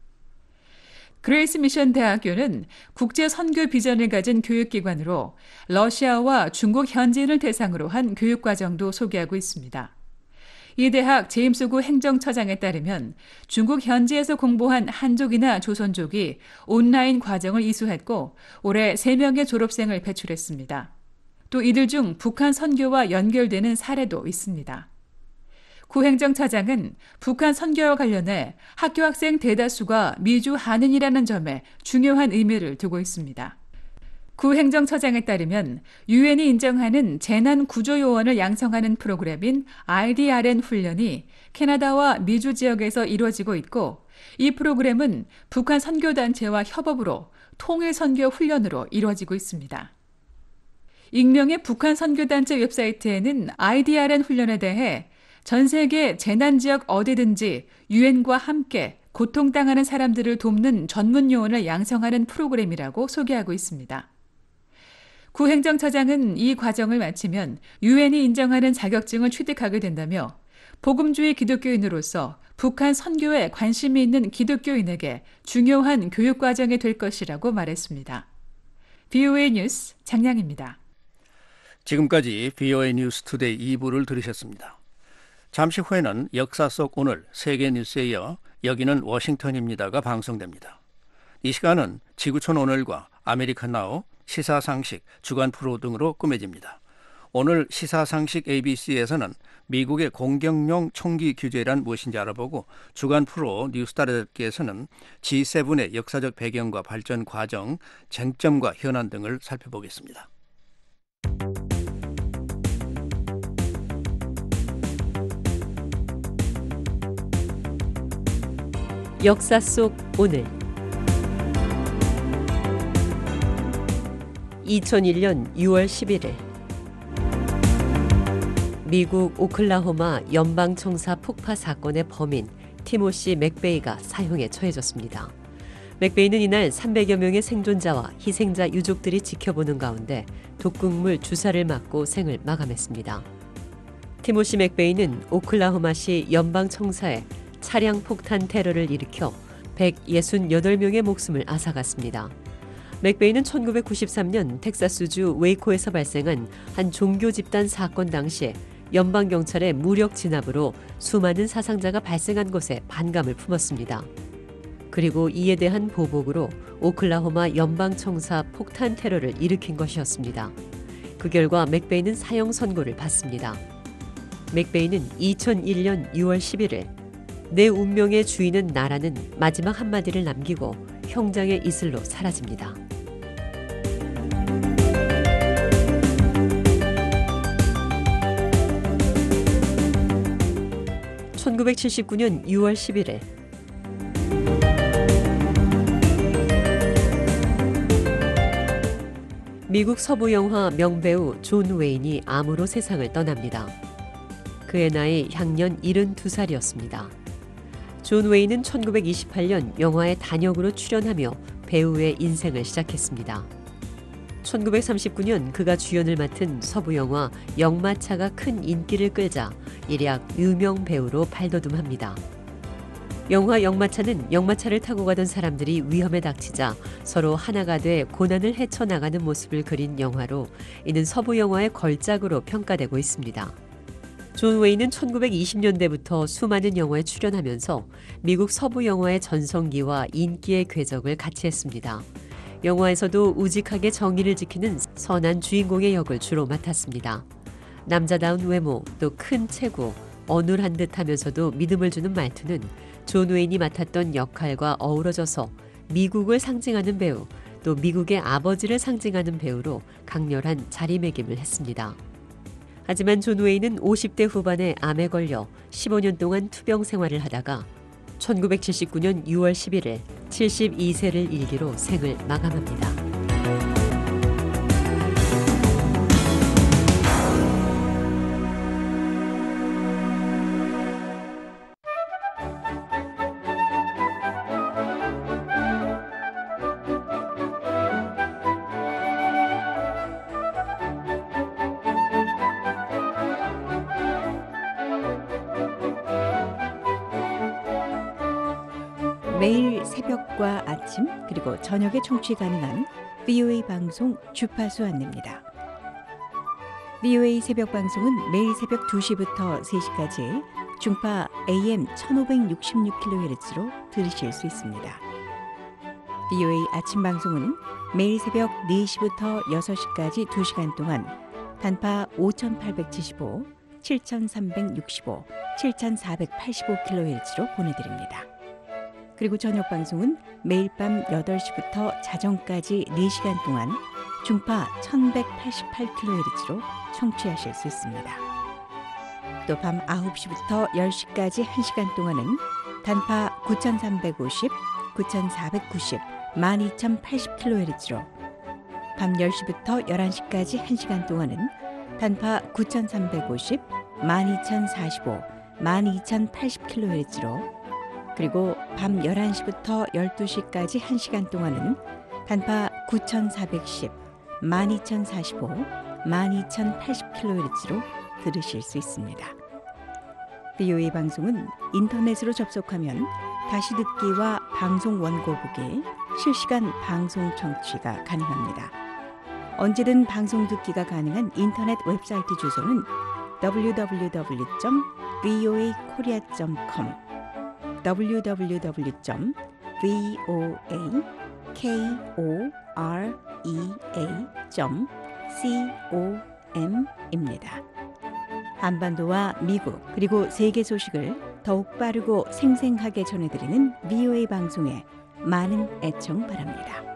그레이스 미션 대학교는 국제 선교 비전을 가진 교육기관으로 러시아와 중국 현지인을 대상으로 한 교육과정도 소개하고 있습니다. 이 대학 제임스구 행정처장에 따르면 중국 현지에서 공부한 한족이나 조선족이 온라인 과정을 이수했고 올해 세 명의 졸업생을 배출했습니다. 또 이들 중 북한 선교와 연결되는 사례도 있습니다. 구 행정차장은 북한 선교와 관련해 학교 학생 대다수가 미주 한인이라는 점에 중요한 의미를 두고 있습니다. 구 행정처장에 따르면 유엔이 인정하는 재난구조요원을 양성하는 프로그램인 아이디알엔 훈련이 캐나다와 미주 지역에서 이루어지고 있고 이 프로그램은 북한 선교단체와 협업으로 통일선교 훈련으로 이루어지고 있습니다. 익명의 북한 선교단체 웹사이트에는 아이디알엔 훈련에 대해 전 세계 재난지역 어디든지 유엔과 함께 고통당하는 사람들을 돕는 전문 요원을 양성하는 프로그램이라고 소개하고 있습니다. 구 행정처장은 이 과정을 마치면 유엔이 인정하는 자격증을 취득하게 된다며 복음주의 기독교인으로서 북한 선교에 관심이 있는 기독교인에게 중요한 교육과정이 될 것이라고 말했습니다. 브이오에이 뉴스 장량입니다. 지금까지 브이오에이 뉴스 투데이 이 부를 들으셨습니다. 잠시 후에는 역사 속 오늘 세계 뉴스에 이어 여기는 워싱턴입니다가 방송됩니다. 이 시간은 지구촌 오늘과 아메리칸 나우, 시사상식, 주간 프로 등으로 꾸며집니다. 오늘 시사상식 에이비씨에서는 미국의 공격용 총기 규제란 무엇인지 알아보고 주간 프로 뉴스타르에서는 지 세븐의 역사적 배경과 발전 과정, 쟁점과 현안 등을 살펴보겠습니다. 역사 속 오늘 이천일 년 유월 십일일 미국 오클라호마 연방청사 폭파 사건의 범인 티모시 맥베이가 사형에 처해졌습니다. 맥베이는 이날 삼백여 명의 생존자와 희생자 유족들이 지켜보는 가운데 독극물 주사를 맞고 생을 마감했습니다. 티모시 맥베이는 오클라호마시 연방청사에 차량 폭탄 테러를 일으켜 백육십팔 명의 목숨을 앗아갔습니다. 맥베이는 천구백구십삼 년 텍사스주 웨이코에서 발생한 한 종교 집단 사건 당시에 연방경찰의 무력 진압으로 수많은 사상자가 발생한 것에 반감을 품었습니다. 그리고 이에 대한 보복으로 오클라호마 연방청사 폭탄 테러를 일으킨 것이었습니다. 그 결과 맥베이는 사형 선고를 받습니다. 맥베이는 이천일 년 유월 십일일 내 운명의 주인은 나라는 마지막 한마디를 남기고 형장의 이슬로 사라집니다. 천구백칠십구 년 유월 십일일 미국 서부 영화 명배우 존 웨인이 암으로 세상을 떠납니다. 그의 나이 향년 칠십이 살이었습니다. 존 웨인은 천구백이십팔 년 영화에 단역으로 출연하며 배우의 인생을 시작했습니다. 천구백삼십구 년 그가 주연을 맡은 서부 영화 역마차가 큰 인기를 끌자 일약 유명 배우로 발돋움합니다. 영화 역마차는 역마차를 타고 가던 사람들이 위험에 닥치자 서로 하나가 돼 고난을 헤쳐나가는 모습을 그린 영화로 이는 서부 영화의 걸작으로 평가되고 있습니다. 존 웨인은 천구백이십 년대부터 수많은 영화에 출연하면서 미국 서부 영화의 전성기와 인기의 궤적을 같이 했습니다. 영화에서도 우직하게 정의를 지키는 선한 주인공의 역을 주로 맡았습니다. 남자다운 외모, 또 큰 체구, 어눌한 듯하면서도 믿음을 주는 말투는 존 웨인이 맡았던 역할과 어우러져서 미국을 상징하는 배우, 또 미국의 아버지를 상징하는 배우로 강렬한 자리매김을 했습니다. 하지만 존 웨인은 오십 대 후반에 암에 걸려 십오 년 동안 투병 생활을 하다가 천구백칠십구 년 유월 십일일 칠십이 세를 일기로 생을 마감합니다. 매일 새벽과 아침 그리고 저녁에 청취 가능한 브이오에이 방송 주파수 안내입니다. 브이오에이 새벽 방송은 매일 새벽 두 시부터 세 시까지 중파 에이엠 천오백육십육 킬로헤르츠로 들으실 수 있습니다. 브이오에이 아침 방송은 매일 새벽 네 시부터 여섯 시까지 두 시간 동안 단파 오천팔백칠십오, 칠천삼백육십오, 칠천사백팔십오 킬로헤르츠로 보내드립니다. 그리고 저녁 방송은 매일 밤 여덟 시부터 자정까지 네 시간 동안 중파 천백팔십팔 킬로헤르츠로 청취하실 수 있습니다. 또 밤 아홉 시부터 열 시까지 한 시간 동안은 단파 구천삼백오십, 구천사백구십, 만 이천팔십 킬로헤르츠로 밤 열 시부터 열한 시까지 한 시간 동안은 단파 구천삼백오십, 만 이천사십오, 만 이천팔십 킬로헤르츠로 그리고 밤 열한 시부터 열두 시까지 한 시간 동안은 단파 구천사백십, 만 이천사십오, 만 이천팔십 킬로헤르츠로 들으실 수 있습니다. 브이오에이 방송은 인터넷으로 접속하면 다시 듣기와 방송 원고 보기, 실시간 방송 청취가 가능합니다. 언제든 방송 듣기가 가능한 인터넷 웹사이트 주소는 더블유 더블유 더블유 점 브이오에이 코리아 점 컴 더블유 더블유 더블유 점 브이오에이 코리아 점 컴입니다. 한반도와 미국 그리고 세계 소식을 더욱 빠르고 생생하게 전해드리는 브이오에이 방송에 많은 애청 바랍니다.